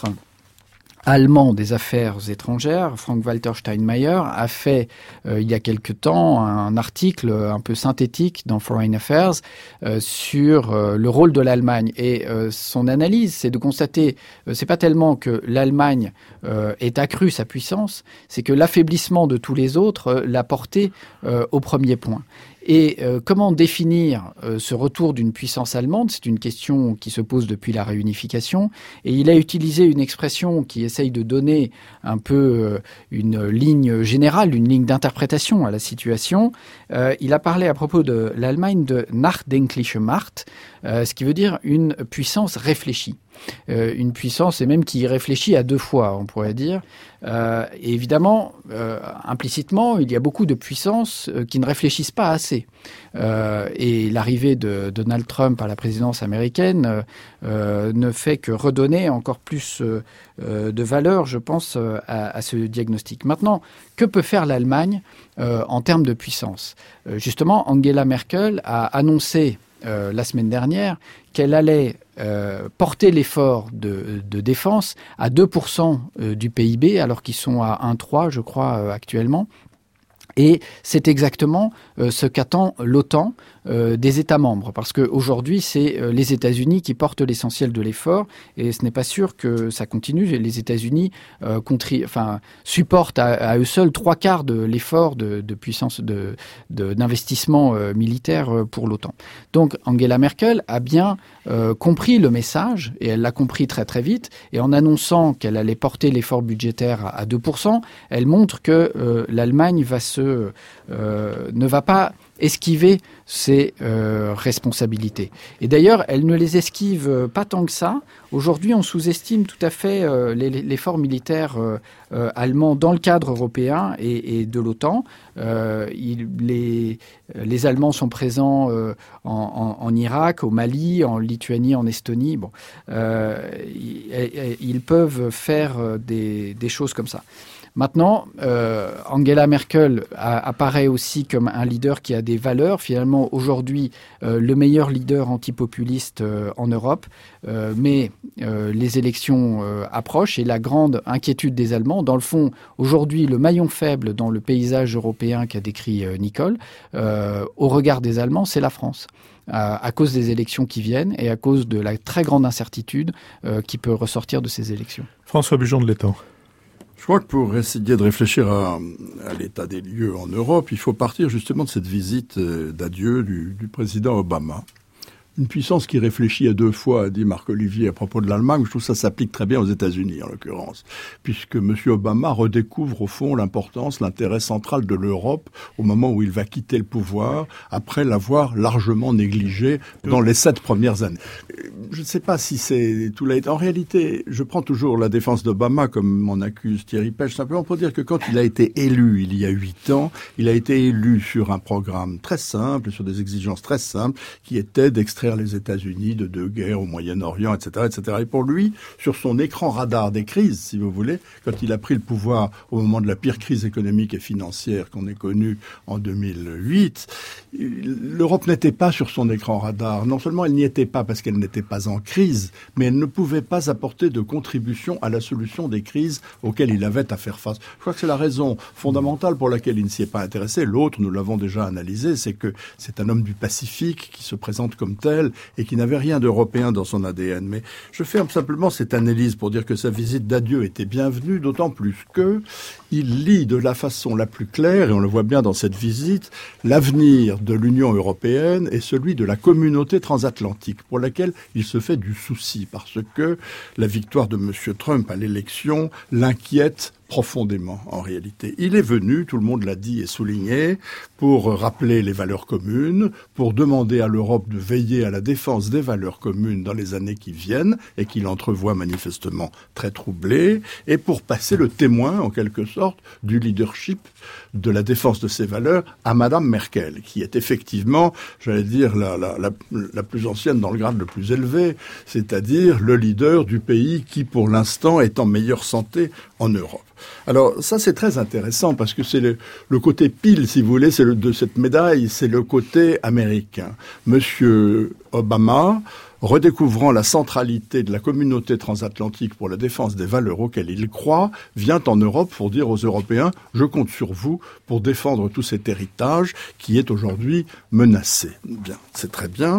allemand des Affaires étrangères, Frank-Walter Steinmeier, a fait euh, il y a quelque temps un article un peu synthétique dans Foreign Affairs euh, sur euh, le rôle de l'Allemagne. Et euh, son analyse, c'est de constater, euh, c'est pas tellement que l'Allemagne euh, ait accru sa puissance, c'est que l'affaiblissement de tous les autres euh, l'a porté euh, au premier point. Et euh, comment définir euh, ce retour d'une puissance allemande? C'est une question qui se pose depuis la réunification. Et il a utilisé une expression qui essaye de donner un peu euh, une ligne générale, une ligne d'interprétation à la situation. Euh, il a parlé à propos de l'Allemagne de Nachdenkliche Macht, euh, ce qui veut dire une puissance réfléchie. Euh, une puissance et même qui y réfléchit à deux fois, on pourrait dire. Euh, et évidemment, euh, implicitement, il y a beaucoup de puissances euh, qui ne réfléchissent pas assez. Euh, et l'arrivée de Donald Trump à la présidence américaine euh, euh, ne fait que redonner encore plus euh, euh, de valeur, je pense, euh, à, à ce diagnostic. Maintenant, que peut faire l'Allemagne euh, en termes de puissance? euh, Justement, Angela Merkel a annoncé euh, la semaine dernière qu'elle allait euh, porter l'effort de, de défense à deux pour cent du P I B, alors qu'ils sont à un virgule trois pour cent, je crois, euh, actuellement. Et c'est exactement euh, ce qu'attend l'OTAN euh, des États membres, parce qu'aujourd'hui, c'est euh, les États-Unis qui portent l'essentiel de l'effort, et ce n'est pas sûr que ça continue. Les États-Unis euh, contri- enfin, supportent à, à eux seuls trois quarts de l'effort de, de puissance de, de, d'investissement euh, militaire pour l'OTAN. Donc Angela Merkel a bien euh, compris le message, et elle l'a compris très très vite, et en annonçant qu'elle allait porter l'effort budgétaire à, à deux pour cent, elle montre que euh, l'Allemagne va se Euh, ne va pas esquiver ses euh, responsabilités. Et d'ailleurs, elle ne les esquive pas tant que ça. Aujourd'hui, on sous-estime tout à fait euh, l'effort militaire euh, euh, allemand dans le cadre européen et, et de l'OTAN. Euh, il, les, les Allemands sont présents euh, en, en, en Irak, au Mali, en Lituanie, en Estonie. Bon, euh, ils, ils peuvent faire des, des choses comme ça. Maintenant, euh, Angela Merkel a, apparaît aussi comme un leader qui a des valeurs. Finalement, aujourd'hui, euh, le meilleur leader antipopuliste euh, en Europe. Euh, mais euh, les élections euh, approchent et la grande inquiétude des Allemands, dans le fond, aujourd'hui, le maillon faible dans le paysage européen qu'a décrit euh, Nicole, euh, au regard des Allemands, c'est la France. À, à cause des élections qui viennent et à cause de la très grande incertitude euh, qui peut ressortir de ces élections. François Bujon de l'Étang. Je crois que pour essayer de réfléchir à, à l'état des lieux en Europe, il faut partir justement de cette visite d'adieu du, du président Obama. Une puissance qui réfléchit à deux fois, a dit Marc-Olivier à propos de l'Allemagne. Je trouve que ça s'applique très bien aux États-Unis, en l'occurrence, puisque M. Obama redécouvre au fond l'importance, l'intérêt central de l'Europe au moment où il va quitter le pouvoir, après l'avoir largement négligé dans les sept premières années. Je ne sais pas si c'est tout là. En réalité, je prends toujours la défense d'Obama, comme m'en accuse Thierry Pech, simplement pour dire que quand il a été élu il y a huit ans, il a été élu sur un programme très simple, sur des exigences très simples, qui étaient d'extraire les États-Unis de deux guerres au Moyen-Orient, et cetera, et cetera. Et pour lui, sur son écran radar des crises, si vous voulez, quand il a pris le pouvoir au moment de la pire crise économique et financière qu'on ait connue en deux mille huit, l'Europe n'était pas sur son écran radar. Non seulement elle n'y était pas parce qu'elle n'était pas en crise, mais elle ne pouvait pas apporter de contribution à la solution des crises auxquelles il avait à faire face. Je crois que c'est la raison fondamentale pour laquelle il ne s'y est pas intéressé. L'autre, nous l'avons déjà analysé, c'est que c'est un homme du Pacifique qui se présente comme tel et qui n'avait rien d'européen dans son A D N. Mais je fais simplement cette analyse pour dire que sa visite d'adieu était bienvenue, d'autant plus que il lit de la façon la plus claire, et on le voit bien dans cette visite, l'avenir de l'Union européenne et celui de la communauté transatlantique, pour laquelle il se fait du souci, parce que la victoire de M. Trump à l'élection l'inquiète profondément, en réalité. Il est venu, tout le monde l'a dit et souligné, pour rappeler les valeurs communes, pour demander à l'Europe de veiller à la défense des valeurs communes dans les années qui viennent, et qu'il entrevoit manifestement très troublé, et pour passer le témoin, en quelque sorte, du leadership de la défense de ces valeurs à Madame Merkel, qui est effectivement, j'allais dire, la, la, la, la plus ancienne dans le grade le plus élevé, c'est-à-dire le leader du pays qui, pour l'instant, est en meilleure santé en Europe. Alors ça c'est très intéressant parce que c'est le, le côté pile, si vous voulez, c'est le, de cette médaille, c'est le côté américain. Monsieur Obama, redécouvrant la centralité de la communauté transatlantique pour la défense des valeurs auxquelles il croit, vient en Europe pour dire aux Européens « Je compte sur vous pour défendre tout cet héritage qui est aujourd'hui menacé. » Bien, c'est très bien.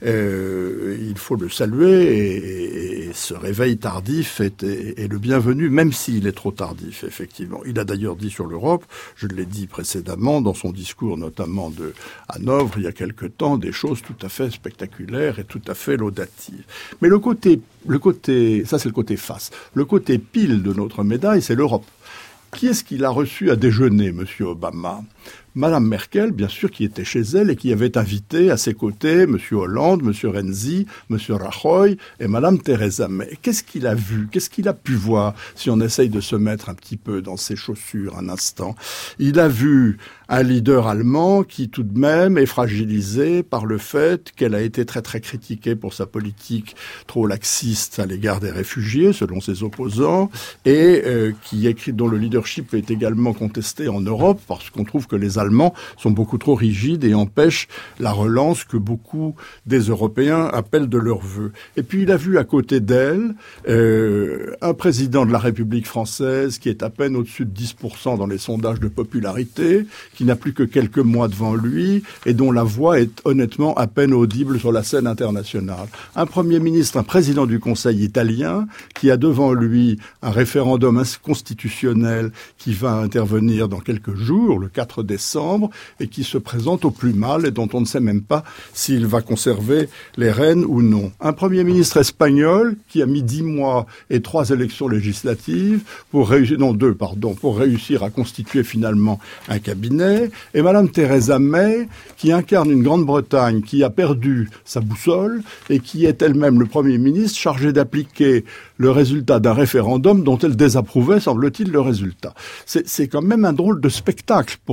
Euh, il faut le saluer et, et, et ce réveil tardif est, est, est le bienvenu, même s'il est trop tardif, effectivement. Il a d'ailleurs dit sur l'Europe, je l'ai dit précédemment, dans son discours notamment de Hanovre, il y a quelque temps, des choses tout à fait spectaculaires et tout à fait laudative. Mais le côté, le côté, ça c'est le côté face. Le côté pile de notre médaille, c'est l'Europe. Qui est-ce qu'il a reçu à déjeuner, Monsieur Obama ? Madame Merkel, bien sûr, qui était chez elle et qui avait invité à ses côtés Monsieur Hollande, Monsieur Renzi, Monsieur Rajoy et Madame Theresa May. Qu'est-ce qu'il a vu ? Qu'est-ce qu'il a pu voir, si on essaye de se mettre un petit peu dans ses chaussures un instant ? Il a vu un leader allemand qui, tout de même, est fragilisé par le fait qu'elle a été très très critiquée pour sa politique trop laxiste à l'égard des réfugiés, selon ses opposants, et euh, qui écrit, dont le leadership est également contesté en Europe, parce qu'on trouve que les Allemands sont beaucoup trop rigides et empêchent la relance que beaucoup des Européens appellent de leur vœu. Et puis il a vu à côté d'elle euh, un président de la République française qui est à peine au-dessus de dix pour cent dans les sondages de popularité, qui n'a plus que quelques mois devant lui et dont la voix est honnêtement à peine audible sur la scène internationale. Un Premier ministre, un président du Conseil italien qui a devant lui un référendum constitutionnel qui va intervenir dans quelques jours, le quatre décembre, et qui se présente au plus mal et dont on ne sait même pas s'il va conserver les rênes ou non. Un Premier ministre espagnol qui a mis dix mois et trois élections législatives pour réussir, non deux, pardon, pour réussir à constituer finalement un cabinet. Et Madame Theresa May, qui incarne une Grande-Bretagne qui a perdu sa boussole et qui est elle-même le Premier ministre chargé d'appliquer le résultat d'un référendum dont elle désapprouvait, semble-t-il, le résultat. C'est, c'est quand même un drôle de spectacle pour quelqu'un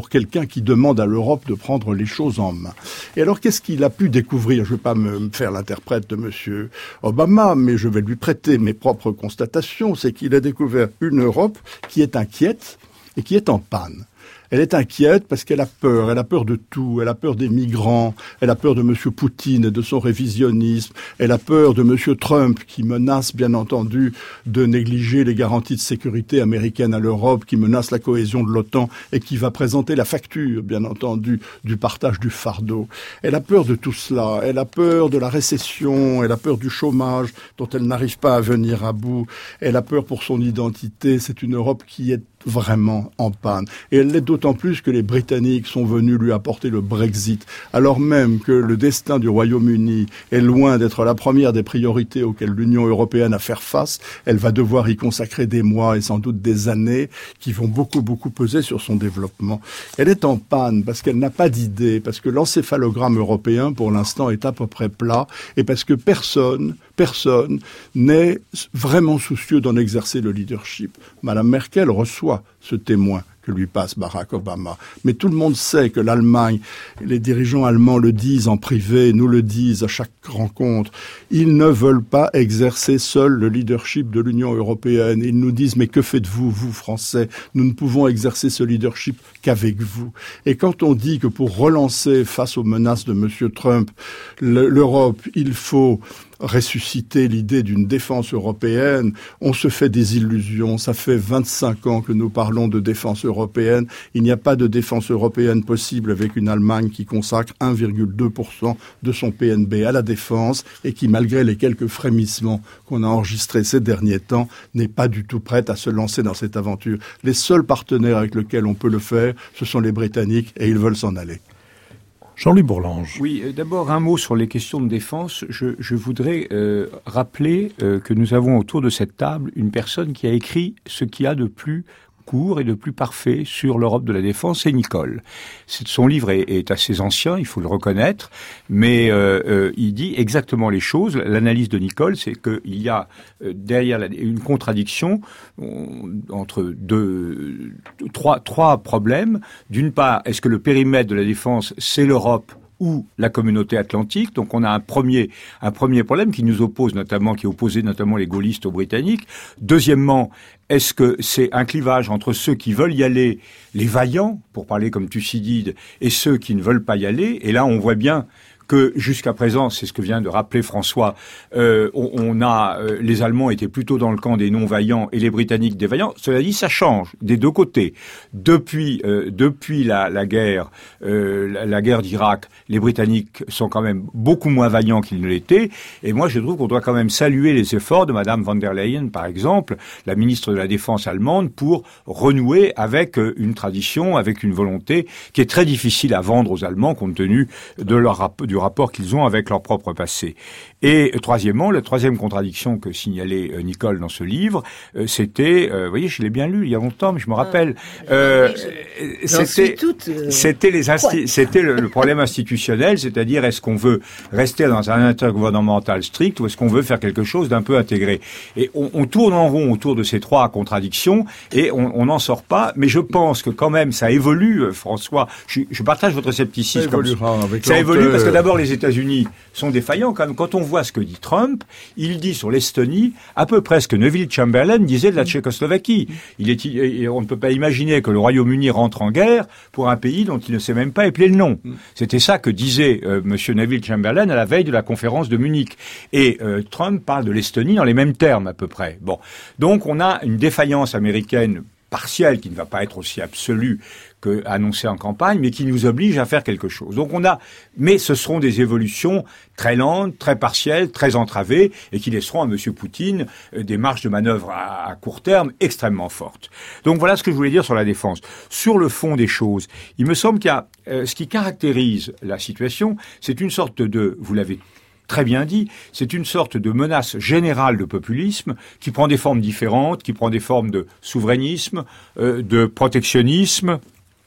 quelqu'un qui demande à l'Europe de prendre les choses en main. Et alors, qu'est-ce qu'il a pu découvrir? Je ne vais pas me faire l'interprète de Monsieur Obama, mais je vais lui prêter mes propres constatations. C'est qu'il a découvert une Europe qui est inquiète et qui est en panne. Elle est inquiète parce qu'elle a peur, elle a peur de tout, elle a peur des migrants, elle a peur de M. Poutine et de son révisionnisme, elle a peur de M. Trump qui menace bien entendu de négliger les garanties de sécurité américaines à l'Europe, qui menace la cohésion de l'OTAN et qui va présenter la facture, bien entendu, du partage du fardeau. Elle a peur de tout cela, elle a peur de la récession, elle a peur du chômage dont elle n'arrive pas à venir à bout, elle a peur pour son identité, c'est une Europe qui est vraiment en panne. Et elle l'est d'autant plus que les Britanniques sont venus lui apporter le Brexit, alors même que le destin du Royaume-Uni est loin d'être la première des priorités auxquelles l'Union européenne a à faire face. Elle va devoir y consacrer des mois et sans doute des années qui vont beaucoup, beaucoup peser sur son développement. Elle est en panne parce qu'elle n'a pas d'idée, parce que l'encéphalogramme européen, pour l'instant, est à peu près plat, et parce que personne, personne n'est vraiment soucieux d'en exercer le leadership. Madame Merkel reçoit ce témoin que lui passe Barack Obama. Mais tout le monde sait que l'Allemagne, les dirigeants allemands le disent en privé, nous le disent à chaque rencontre, ils ne veulent pas exercer seuls le leadership de l'Union européenne. Ils nous disent, mais que faites-vous, vous, Français? Nous ne pouvons exercer ce leadership qu'avec vous. Et quand on dit que pour relancer face aux menaces de M. Trump, l'Europe, il faut ressusciter l'idée d'une défense européenne, on se fait des illusions. Ça fait vingt-cinq ans que nous parlons de défense européenne. Il n'y a pas de défense européenne possible avec une Allemagne qui consacre un virgule deux pour cent de son P N B à la défense et qui, malgré les quelques frémissements qu'on a enregistrés ces derniers temps, n'est pas du tout prête à se lancer dans cette aventure. Les seuls partenaires avec lesquels on peut le faire, ce sont les Britanniques et ils veulent s'en aller. Jean-Louis Bourlanges. Oui, d'abord un mot sur les questions de défense. Je, je voudrais euh, rappeler euh, que nous avons autour de cette table une personne qui a écrit ce qu'il y a de plus court et de plus parfait sur l'Europe de la défense, c'est Nicole. Son livre est, est assez ancien, il faut le reconnaître, mais euh, euh, il dit exactement les choses. L'analyse de Nicole, c'est qu'il y a euh, derrière la, une contradiction on, entre deux, trois, trois problèmes. D'une part, est-ce que le périmètre de la défense, c'est l'Europe ou la communauté atlantique? Donc on a un premier un premier problème qui nous oppose notamment, qui opposait notamment les gaullistes aux Britanniques. Deuxièmement, est-ce que c'est un clivage entre ceux qui veulent y aller, les vaillants, pour parler comme Thucydide, et ceux qui ne veulent pas y aller? Et là, on voit bien que jusqu'à présent, c'est ce que vient de rappeler François, euh, on, on a euh, les Allemands étaient plutôt dans le camp des non-vaillants et les Britanniques des vaillants. Cela dit, ça change des deux côtés. Depuis euh, depuis la, la guerre euh, la, la guerre d'Irak, les Britanniques sont quand même beaucoup moins vaillants qu'ils ne l'étaient. Et moi, je trouve qu'on doit quand même saluer les efforts de Madame von der Leyen, par exemple, la ministre de la Défense allemande, pour renouer avec une tradition, avec une volonté qui est très difficile à vendre aux Allemands compte tenu de leur rapport du rapport qu'ils ont avec leur propre passé. Et troisièmement, la troisième contradiction que signalait euh, Nicole dans ce livre, euh, c'était, euh, vous voyez, je l'ai bien lu il y a longtemps, mais je me rappelle, euh, c'était, toute, euh... c'était les insti- c'était le, le problème institutionnel, c'est-à-dire est-ce qu'on veut rester dans un intergouvernemental strict ou est-ce qu'on veut faire quelque chose d'un peu intégré. Et on, on tourne en rond autour de ces trois contradictions et on n'en sort pas. Mais je pense que quand même ça évolue, François. Je, je partage votre scepticisme. Ça évoluera avec ça évolue parce que d'abord les États-Unis sont défaillants. Quand, quand on voit ce que dit Trump, il dit sur l'Estonie à peu près ce que Neville Chamberlain disait de la Tchécoslovaquie. Il est, on ne peut pas imaginer que le Royaume-Uni rentre en guerre pour un pays dont il ne sait même pas épeler le nom. C'était ça que disait euh, Monsieur Neville Chamberlain à la veille de la conférence de Munich. Et euh, Trump parle de l'Estonie dans les mêmes termes à peu près. Bon, donc on a une défaillance américaine partielle qui ne va pas être aussi absolue que annoncée en campagne, mais qui nous oblige à faire quelque chose. Donc on a, mais ce seront des évolutions très lentes, très partielles, très entravées, et qui laisseront à M. Poutine euh, des marges de manœuvre à, à court terme extrêmement fortes. Donc voilà ce que je voulais dire sur la défense. Sur le fond des choses, il me semble qu'il y a euh, ce qui caractérise la situation, c'est une sorte de, vous l'avez très bien dit, c'est une sorte de menace générale de populisme qui prend des formes différentes, qui prend des formes de souverainisme, euh, de protectionnisme,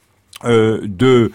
Euh, de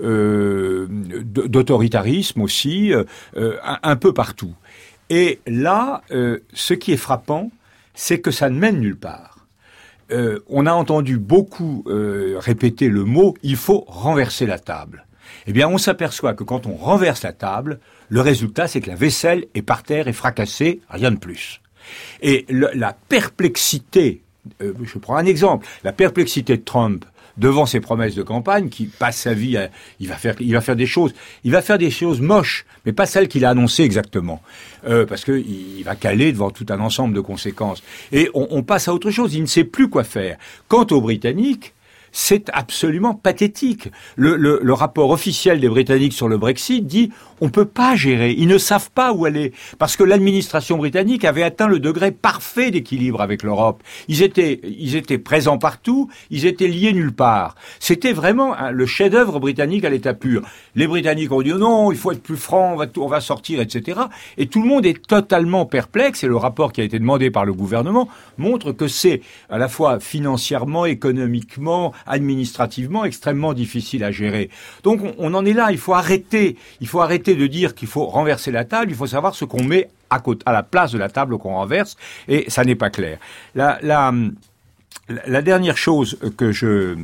euh, d'autoritarisme aussi, euh, un, un peu partout. Et là, euh, ce qui est frappant, c'est que ça ne mène nulle part. euh, on a entendu beaucoup euh, répéter le mot « il faut renverser la table ». Eh bien, on s'aperçoit que quand on renverse la table, le résultat, c'est que la vaisselle est par terre et fracassée, rien de plus. Et le, la perplexité, euh, je prends un exemple, la perplexité de Trump devant ses promesses de campagne, qui passe sa vie à, il va faire, il va faire des choses, il va faire des choses moches, mais pas celles qu'il a annoncées exactement, euh, parce que il va caler devant tout un ensemble de conséquences. Et on, on passe à autre chose, il ne sait plus quoi faire. Quant aux Britanniques, c'est absolument pathétique. Le, le, le rapport officiel des Britanniques sur le Brexit dit on peut pas gérer, ils ne savent pas où aller, parce que l'administration britannique avait atteint le degré parfait d'équilibre avec l'Europe. Ils étaient, ils étaient présents partout, ils étaient liés nulle part. C'était vraiment hein, le chef-d'œuvre britannique à l'état pur. Les Britanniques ont dit oh non, il faut être plus franc, on va, on va sortir, et cetera. Et tout le monde est totalement perplexe. Et le rapport qui a été demandé par le gouvernement montre que c'est à la fois financièrement, économiquement, administrativement extrêmement difficile à gérer. Donc on, on en est là. Il faut arrêter. Il faut arrêter de dire qu'il faut renverser la table, il faut savoir ce qu'on met à, côté, à la place de la table qu'on renverse, et ça n'est pas clair. La, la, la dernière chose que je,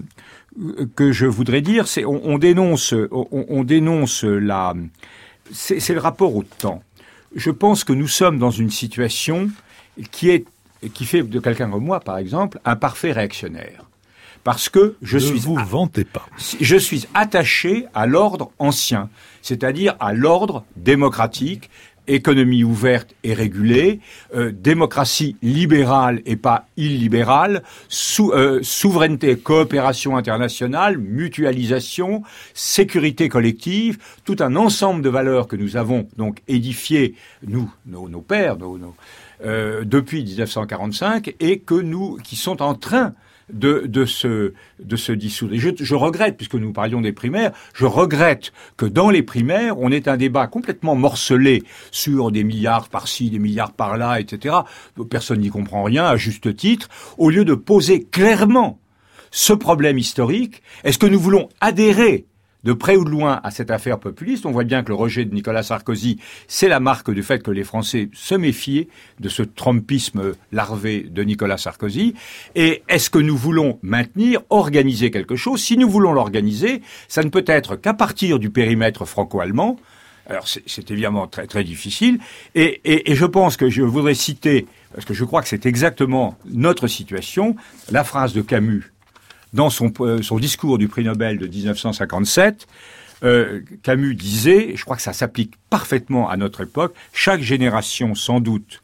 que je voudrais dire, c'est on, on dénonce, on, on dénonce la, c'est, c'est le rapport au temps. Je pense que nous sommes dans une situation qui est, qui fait de quelqu'un comme moi, par exemple, un parfait réactionnaire. Parce que je ne suis... vous vantez pas. Je suis attaché à l'ordre ancien, c'est-à-dire à l'ordre démocratique, économie ouverte et régulée, euh, démocratie libérale et pas illibérale, sou, euh, souveraineté, coopération internationale, mutualisation, sécurité collective, tout un ensemble de valeurs que nous avons donc édifiées, nous, nos, nos pères, nos, nos, euh, depuis dix-neuf cent quarante-cinq, et que nous, qui sont en train de, de se, de se dissoudre. Et je, je regrette, puisque nous parlions des primaires, je regrette que dans les primaires, on ait un débat complètement morcelé sur des milliards par-ci, des milliards par-là, et cetera. Personne n'y comprend rien, à juste titre, au lieu de poser clairement ce problème historique. Est-ce que nous voulons adhérer de près ou de loin à cette affaire populiste? On voit bien que le rejet de Nicolas Sarkozy, c'est la marque du fait que les Français se méfiaient de ce trumpisme larvé de Nicolas Sarkozy. Et est-ce que nous voulons maintenir, organiser quelque chose? Si nous voulons l'organiser, ça ne peut être qu'à partir du périmètre franco-allemand. Alors c'est, c'est évidemment très très difficile. Et, et, et je pense que je voudrais citer, parce que je crois que c'est exactement notre situation, la phrase de Camus. Dans son, euh, son discours du prix Nobel de dix-neuf cent cinquante-sept, euh, Camus disait, et je crois que ça s'applique parfaitement à notre époque, chaque génération, sans doute,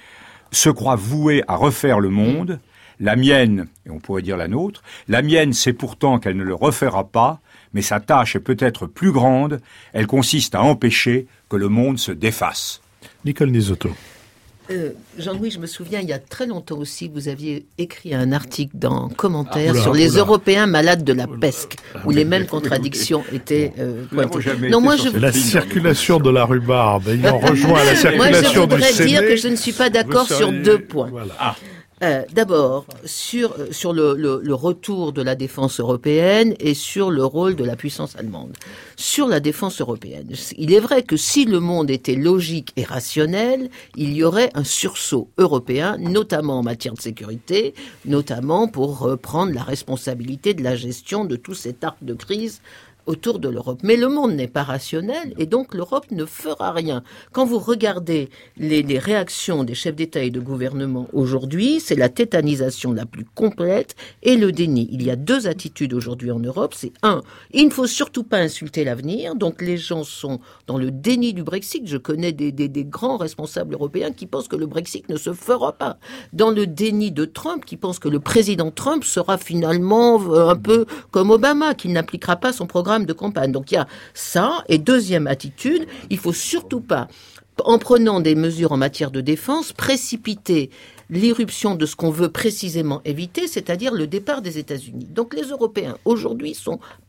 se croit vouée à refaire le monde. La mienne, et on pourrait dire la nôtre, la mienne sait pourtant qu'elle ne le refera pas, mais sa tâche est peut-être plus grande. Elle consiste à empêcher que le monde se défasse. Nicole Nisotto. Euh, Jean-Louis, je me souviens, il y a très longtemps aussi, vous aviez écrit un article dans Commentaires ah, oula, sur les oula. Européens malades de la peste, ah, où oui, les mêmes oui, contradictions oui. étaient euh, pointées. Non, moi, je... La circulation de la rhubarbe ayant rejoint la circulation du Séné... Moi, je voudrais dire que je ne suis pas d'accord seriez... sur deux points. Voilà. Ah. Euh, d'abord, sur, sur le, le, le retour de la défense européenne et sur le rôle de la puissance allemande. Sur la défense européenne, il est vrai que si le monde était logique et rationnel, il y aurait un sursaut européen, notamment en matière de sécurité, notamment pour prendre la responsabilité de la gestion de tout cet arc de crise autour de l'Europe. Mais le monde n'est pas rationnel et donc l'Europe ne fera rien. Quand vous regardez les, les réactions des chefs d'État et de gouvernement aujourd'hui, c'est la tétanisation la plus complète et le déni. Il y a deux attitudes aujourd'hui en Europe. C'est un, il ne faut surtout pas insulter l'avenir. Donc les gens sont dans le déni du Brexit. Je connais des, des, des grands responsables européens qui pensent que le Brexit ne se fera pas. Dans le déni de Trump, qui pense que le président Trump sera finalement un peu comme Obama, qui n'appliquera pas son programme de campagne. Donc il y a ça. Et deuxième attitude, il faut surtout pas, en prenant des mesures en matière de défense, précipiter l'irruption de ce qu'on veut précisément éviter, c'est-à-dire le départ des États-Unis. Donc les Européens, aujourd'hui, sont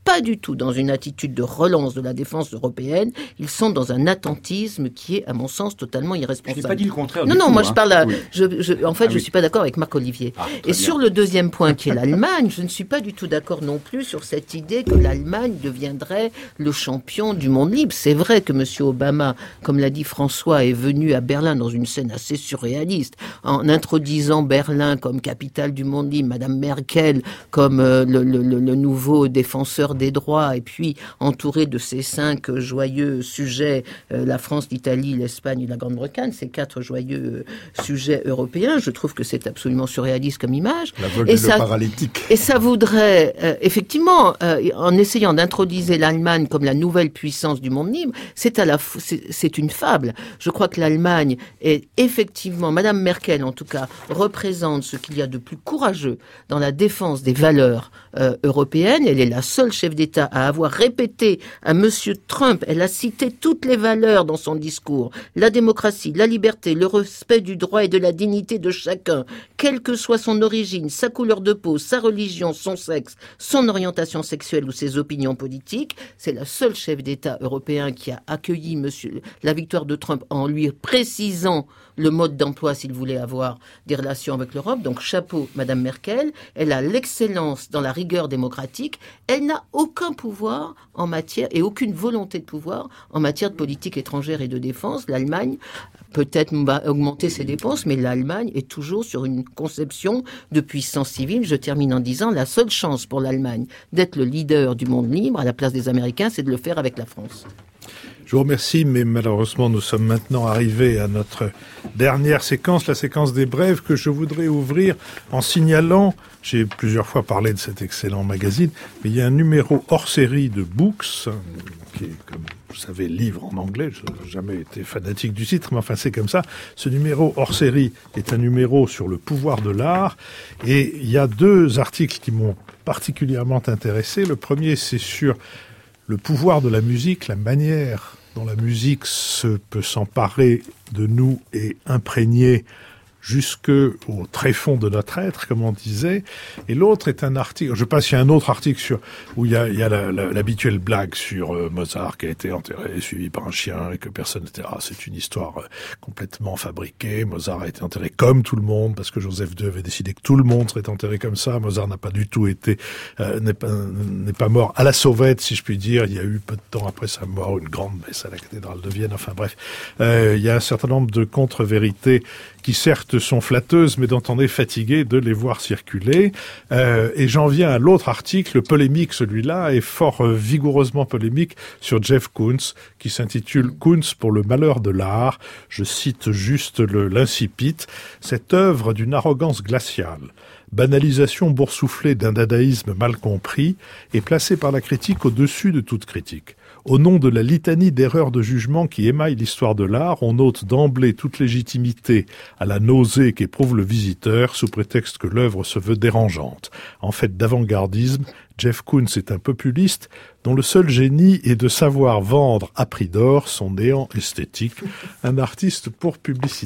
pas du tout dans une attitude de relance de la défense européenne. Ils sont dans un attentisme qui est, à mon sens, totalement irresponsable. Je n'ai pas dit le contraire. Non, du non, tout, moi hein. je parle. À, oui. je, je, en fait, ah, je ne oui. suis pas d'accord avec Marc Olivier. Ah, Et bien. Sur le deuxième point, qui est l'Allemagne, je ne suis pas du tout d'accord non plus sur cette idée que l'Allemagne deviendrait le champion du monde libre. C'est vrai que M. Obama, comme l'a dit François, est venu à Berlin dans une scène assez surréaliste, en introduisant Berlin comme capitale du monde libre, Mme Merkel comme euh, le, le, le nouveau défenseur des droits, et puis entouré de ces cinq joyeux sujets, euh, la France, l'Italie, l'Espagne et la Grande-Bretagne, ces quatre joyeux euh, sujets européens. Je trouve que c'est absolument surréaliste comme image. L'aveugle et, et le paralytique. Et ça voudrait, euh, effectivement, euh, en essayant d'introduire l'Allemagne comme la nouvelle puissance du monde libre, c'est, à la, c'est, c'est une fable. Je crois que l'Allemagne est effectivement, Mme Merkel en tout cas, représente ce qu'il y a de plus courageux dans la défense des valeurs euh, européennes. Elle est la seule chef d'État à avoir répété à M. Trump, elle a cité toutes les valeurs dans son discours, la démocratie, la liberté, le respect du droit et de la dignité de chacun, quelle que soit son origine, sa couleur de peau, sa religion, son sexe, son orientation sexuelle ou ses opinions politiques. C'est la seule chef d'État européen qui a accueilli monsieur, la victoire de Trump en lui précisant le mode d'emploi s'il voulait avoir des relations avec l'Europe. Donc chapeau, Mme Merkel. Elle a l'excellence dans la rigueur démocratique. Elle n'a aucun pouvoir en matière et aucune volonté de pouvoir en matière de politique étrangère et de défense. L'Allemagne peut-être va augmenter ses dépenses, mais l'Allemagne est toujours sur une conception de puissance civile. Je termine en disant la seule chance pour l'Allemagne d'être le leader du monde libre à la place des Américains, c'est de le faire avec la France. Je vous remercie, mais malheureusement, nous sommes maintenant arrivés à notre dernière séquence, la séquence des brèves, que je voudrais ouvrir en signalant, j'ai plusieurs fois parlé de cet excellent magazine, mais il y a un numéro hors série de Books, qui est, comme vous savez, livre en anglais, je n'ai jamais été fanatique du titre, mais enfin c'est comme ça. Ce numéro hors série est un numéro sur le pouvoir de l'art, et il y a deux articles qui m'ont particulièrement intéressé. Le premier, c'est sur le pouvoir de la musique, la manière dont la musique se peut s'emparer de nous et imprégner jusqu'au tréfonds de notre être, comme on disait. Et l'autre est un article, je sais pas s'il y a un autre article sur, où il y a, il y a la, la, l'habituelle blague sur euh, Mozart qui a été enterré, suivi par un chien, et que personne n'était, ah, c'est une histoire euh, complètement fabriquée. Mozart a été enterré comme tout le monde, parce que Joseph deux avait décidé que tout le monde serait enterré comme ça. Mozart n'a pas du tout été, euh, n'est pas, n'est pas mort à la sauvette, si je puis dire. Il y a eu peu de temps après sa mort une grande messe à la cathédrale de Vienne. Enfin bref, euh, il y a un certain nombre de contre-vérités qui certes sont flatteuses, mais dont on est fatigué de les voir circuler. Euh, et j'en viens à l'autre article, polémique celui-là, et fort euh, vigoureusement polémique, sur Jeff Koons, qui s'intitule « Koons pour le malheur de l'art ». Je cite juste le, l'incipit. « Cette œuvre d'une arrogance glaciale, banalisation boursouflée d'un dadaïsme mal compris, est placée par la critique au-dessus de toute critique. Au nom de la litanie d'erreurs de jugement qui émaillent l'histoire de l'art, on ôte d'emblée toute légitimité à la nausée qu'éprouve le visiteur sous prétexte que l'œuvre se veut dérangeante. En fait d'avant-gardisme, Jeff Koons est un populiste dont le seul génie est de savoir vendre à prix d'or son néant esthétique, un artiste pour publicitaire. »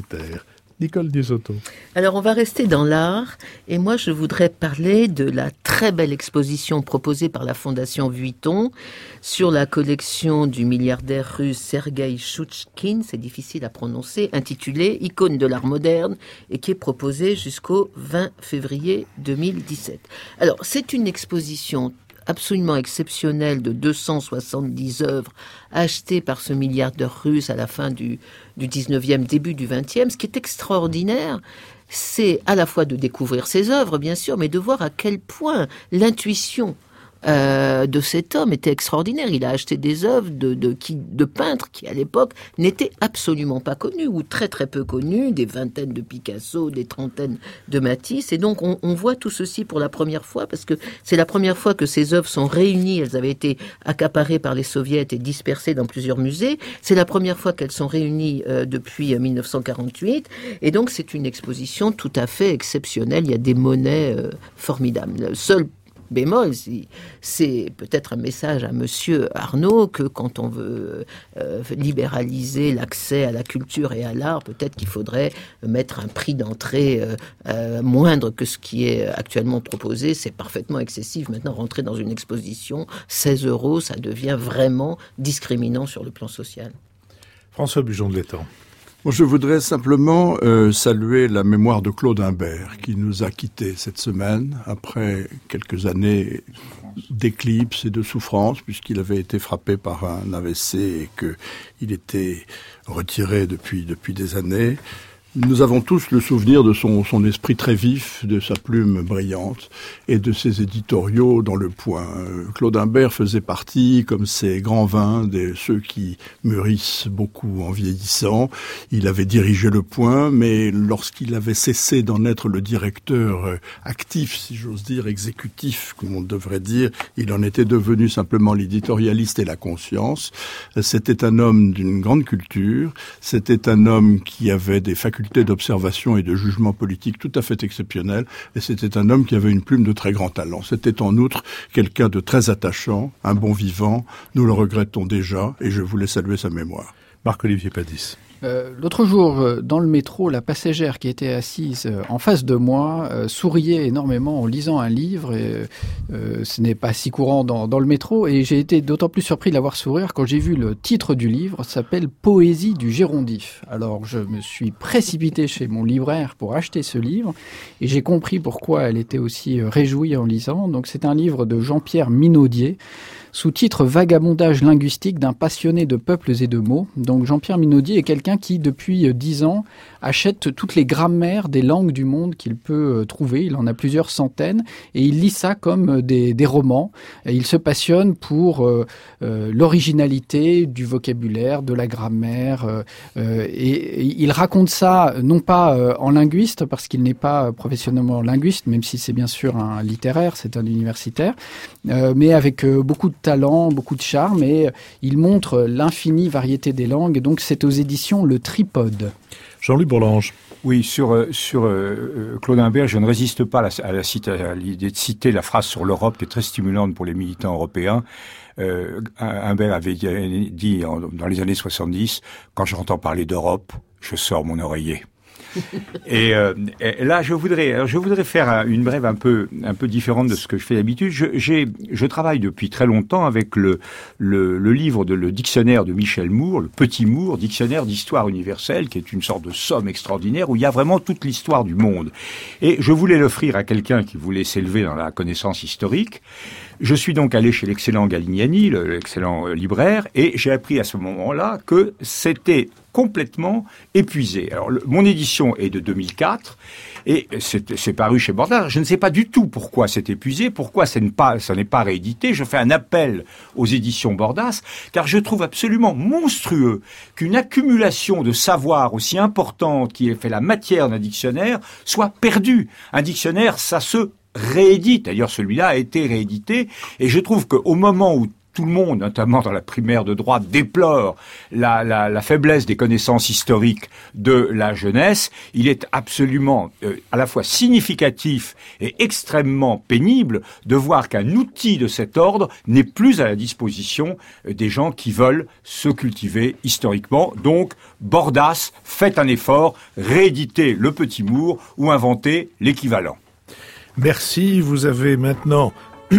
Nicole Nisotto. Alors, on va rester dans l'art, et moi, je voudrais parler de la très belle exposition proposée par la Fondation Vuitton sur la collection du milliardaire russe Sergueï Chouchkine, c'est difficile à prononcer, intitulée « Icône de l'art moderne » et qui est proposée jusqu'au vingt février deux mille dix-sept. Alors, c'est une exposition absolument exceptionnel de deux cent soixante-dix œuvres achetées par ce milliardaire russe à la fin du, du dix-neuvième, début du vingtième. Ce qui est extraordinaire, c'est à la fois de découvrir ses œuvres, bien sûr, mais de voir à quel point l'intuition Euh, de cet homme était extraordinaire. Il a acheté des œuvres de, de, qui, de peintres qui, à l'époque, n'étaient absolument pas connus ou très très peu connus, des vingtaines de Picasso, des trentaines de Matisse. Et donc, on, on voit tout ceci pour la première fois parce que c'est la première fois que ces œuvres sont réunies. Elles avaient été accaparées par les soviets et dispersées dans plusieurs musées. C'est la première fois qu'elles sont réunies euh, depuis euh, dix-neuf cent quarante-huit. Et donc, c'est une exposition tout à fait exceptionnelle. Il y a des monnaies euh, formidables. Le seul bémol. C'est peut-être un message à Monsieur Arnaud que quand on veut euh, libéraliser l'accès à la culture et à l'art, peut-être qu'il faudrait mettre un prix d'entrée euh, euh, moindre que ce qui est actuellement proposé. C'est parfaitement excessif. Maintenant, rentrer dans une exposition, seize euros, ça devient vraiment discriminant sur le plan social. François Bujon de l'Étang. Je voudrais simplement euh, saluer la mémoire de Claude Imbert, qui nous a quittés cette semaine, après quelques années d'éclipse et de souffrance, puisqu'il avait été frappé par un A V C et qu'il était retiré depuis, depuis des années. Nous avons tous le souvenir de son, son esprit très vif, de sa plume brillante et de ses éditoriaux dans Le Point. Claude Imbert faisait partie, comme ces grands vins, de ceux qui mûrissent beaucoup en vieillissant. Il avait dirigé Le Point, mais lorsqu'il avait cessé d'en être le directeur actif, si j'ose dire, exécutif, comme on devrait dire, il en était devenu simplement l'éditorialiste et la conscience. C'était un homme d'une grande culture, c'était un homme qui avait des facultés d'observation et de jugement politique tout à fait exceptionnel, et c'était un homme qui avait une plume de très grand talent. C'était en outre quelqu'un de très attachant, un bon vivant. Nous le regrettons déjà, et je voulais saluer sa mémoire. Marc-Olivier Padis. Euh, l'autre jour, dans le métro, la passagère qui était assise en face de moi euh, souriait énormément en lisant un livre. Et, euh, ce n'est pas si courant dans, dans le métro. Et j'ai été d'autant plus surpris de la voir sourire quand j'ai vu le titre du livre, ça s'appelle « Poésie du gérondif ». Alors, je me suis précipité chez mon libraire pour acheter ce livre. Et j'ai compris pourquoi elle était aussi réjouie en lisant. Donc, c'est un livre de Jean-Pierre Minaudier, sous-titre « Vagabondage linguistique d'un passionné de peuples et de mots ». Donc Jean-Pierre Minaudier est quelqu'un qui, depuis dix ans, achète toutes les grammaires des langues du monde qu'il peut trouver. Il en a plusieurs centaines et il lit ça comme des, des romans. Et il se passionne pour euh, euh, l'originalité du vocabulaire, de la grammaire. Euh, et, et il raconte ça non pas euh, en linguiste, parce qu'il n'est pas professionnellement linguiste, même si c'est bien sûr un littéraire, c'est un universitaire, euh, mais avec euh, beaucoup de talent, beaucoup de charme, et il montre l'infinie variété des langues. Et donc c'est aux éditions Le Tripode. Jean-Louis Bourlange. Oui, sur euh, sur euh, Claude Imbert, je ne résiste pas à, la, à, la cite, à l'idée de citer la phrase sur l'Europe qui est très stimulante pour les militants européens. Euh, Imbert avait dit en, dans les années soixante-dix, quand j'entends parler d'Europe, je sors mon oreiller. Et, euh, et là, je voudrais, alors je voudrais faire une brève un peu, un peu différente de ce que je fais d'habitude. Je, j'ai, je travaille depuis très longtemps avec le, le, le livre de le dictionnaire de Michel Moore, le Petit Moore, dictionnaire d'histoire universelle, qui est une sorte de somme extraordinaire où il y a vraiment toute l'histoire du monde. Et je voulais l'offrir à quelqu'un qui voulait s'élever dans la connaissance historique. Je suis donc allé chez l'excellent Galignani, l'excellent libraire, et j'ai appris à ce moment-là que c'était complètement épuisé. Alors, le, mon édition est de deux mille quatre, et c'est, c'est paru chez Bordas. Je ne sais pas du tout pourquoi c'est épuisé, pourquoi ça n'est pas, ça n'est pas réédité. Je fais un appel aux éditions Bordas, car je trouve absolument monstrueux qu'une accumulation de savoir aussi importante qui fait la matière d'un dictionnaire soit perdue. Un dictionnaire, ça se réédite. D'ailleurs, celui-là a été réédité, et je trouve qu'au moment où tout le monde, notamment dans la primaire de droite, déplore la, la, la faiblesse des connaissances historiques de la jeunesse, il est absolument euh, à la fois significatif et extrêmement pénible de voir qu'un outil de cet ordre n'est plus à la disposition des gens qui veulent se cultiver historiquement. Donc, Bordas, faites un effort, rééditez le Petit Moore ou inventez l'équivalent. Merci, vous avez maintenant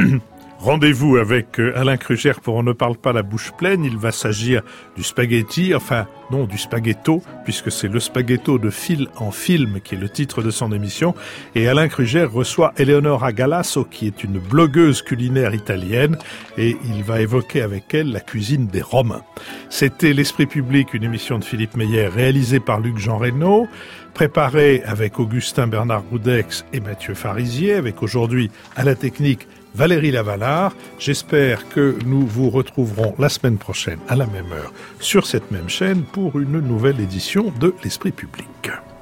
rendez-vous avec Alain Kruger pour On ne parle pas la bouche pleine. Il va s'agir du spaghetti, enfin non, du spaghetto, puisque c'est le spaghetto de fil en film qui est le titre de son émission. Et Alain Kruger reçoit Eleonora Galasso, qui est une blogueuse culinaire italienne, et il va évoquer avec elle la cuisine des Romains. C'était L'Esprit public, une émission de Philippe Meyer, réalisée par Luc-Jean Reynaud, préparée avec Augustin Bernard Roudex et Mathieu Farisier, avec aujourd'hui à la technique Valérie Lavalard. J'espère que nous vous retrouverons la semaine prochaine à la même heure sur cette même chaîne pour une nouvelle édition de L'Esprit public.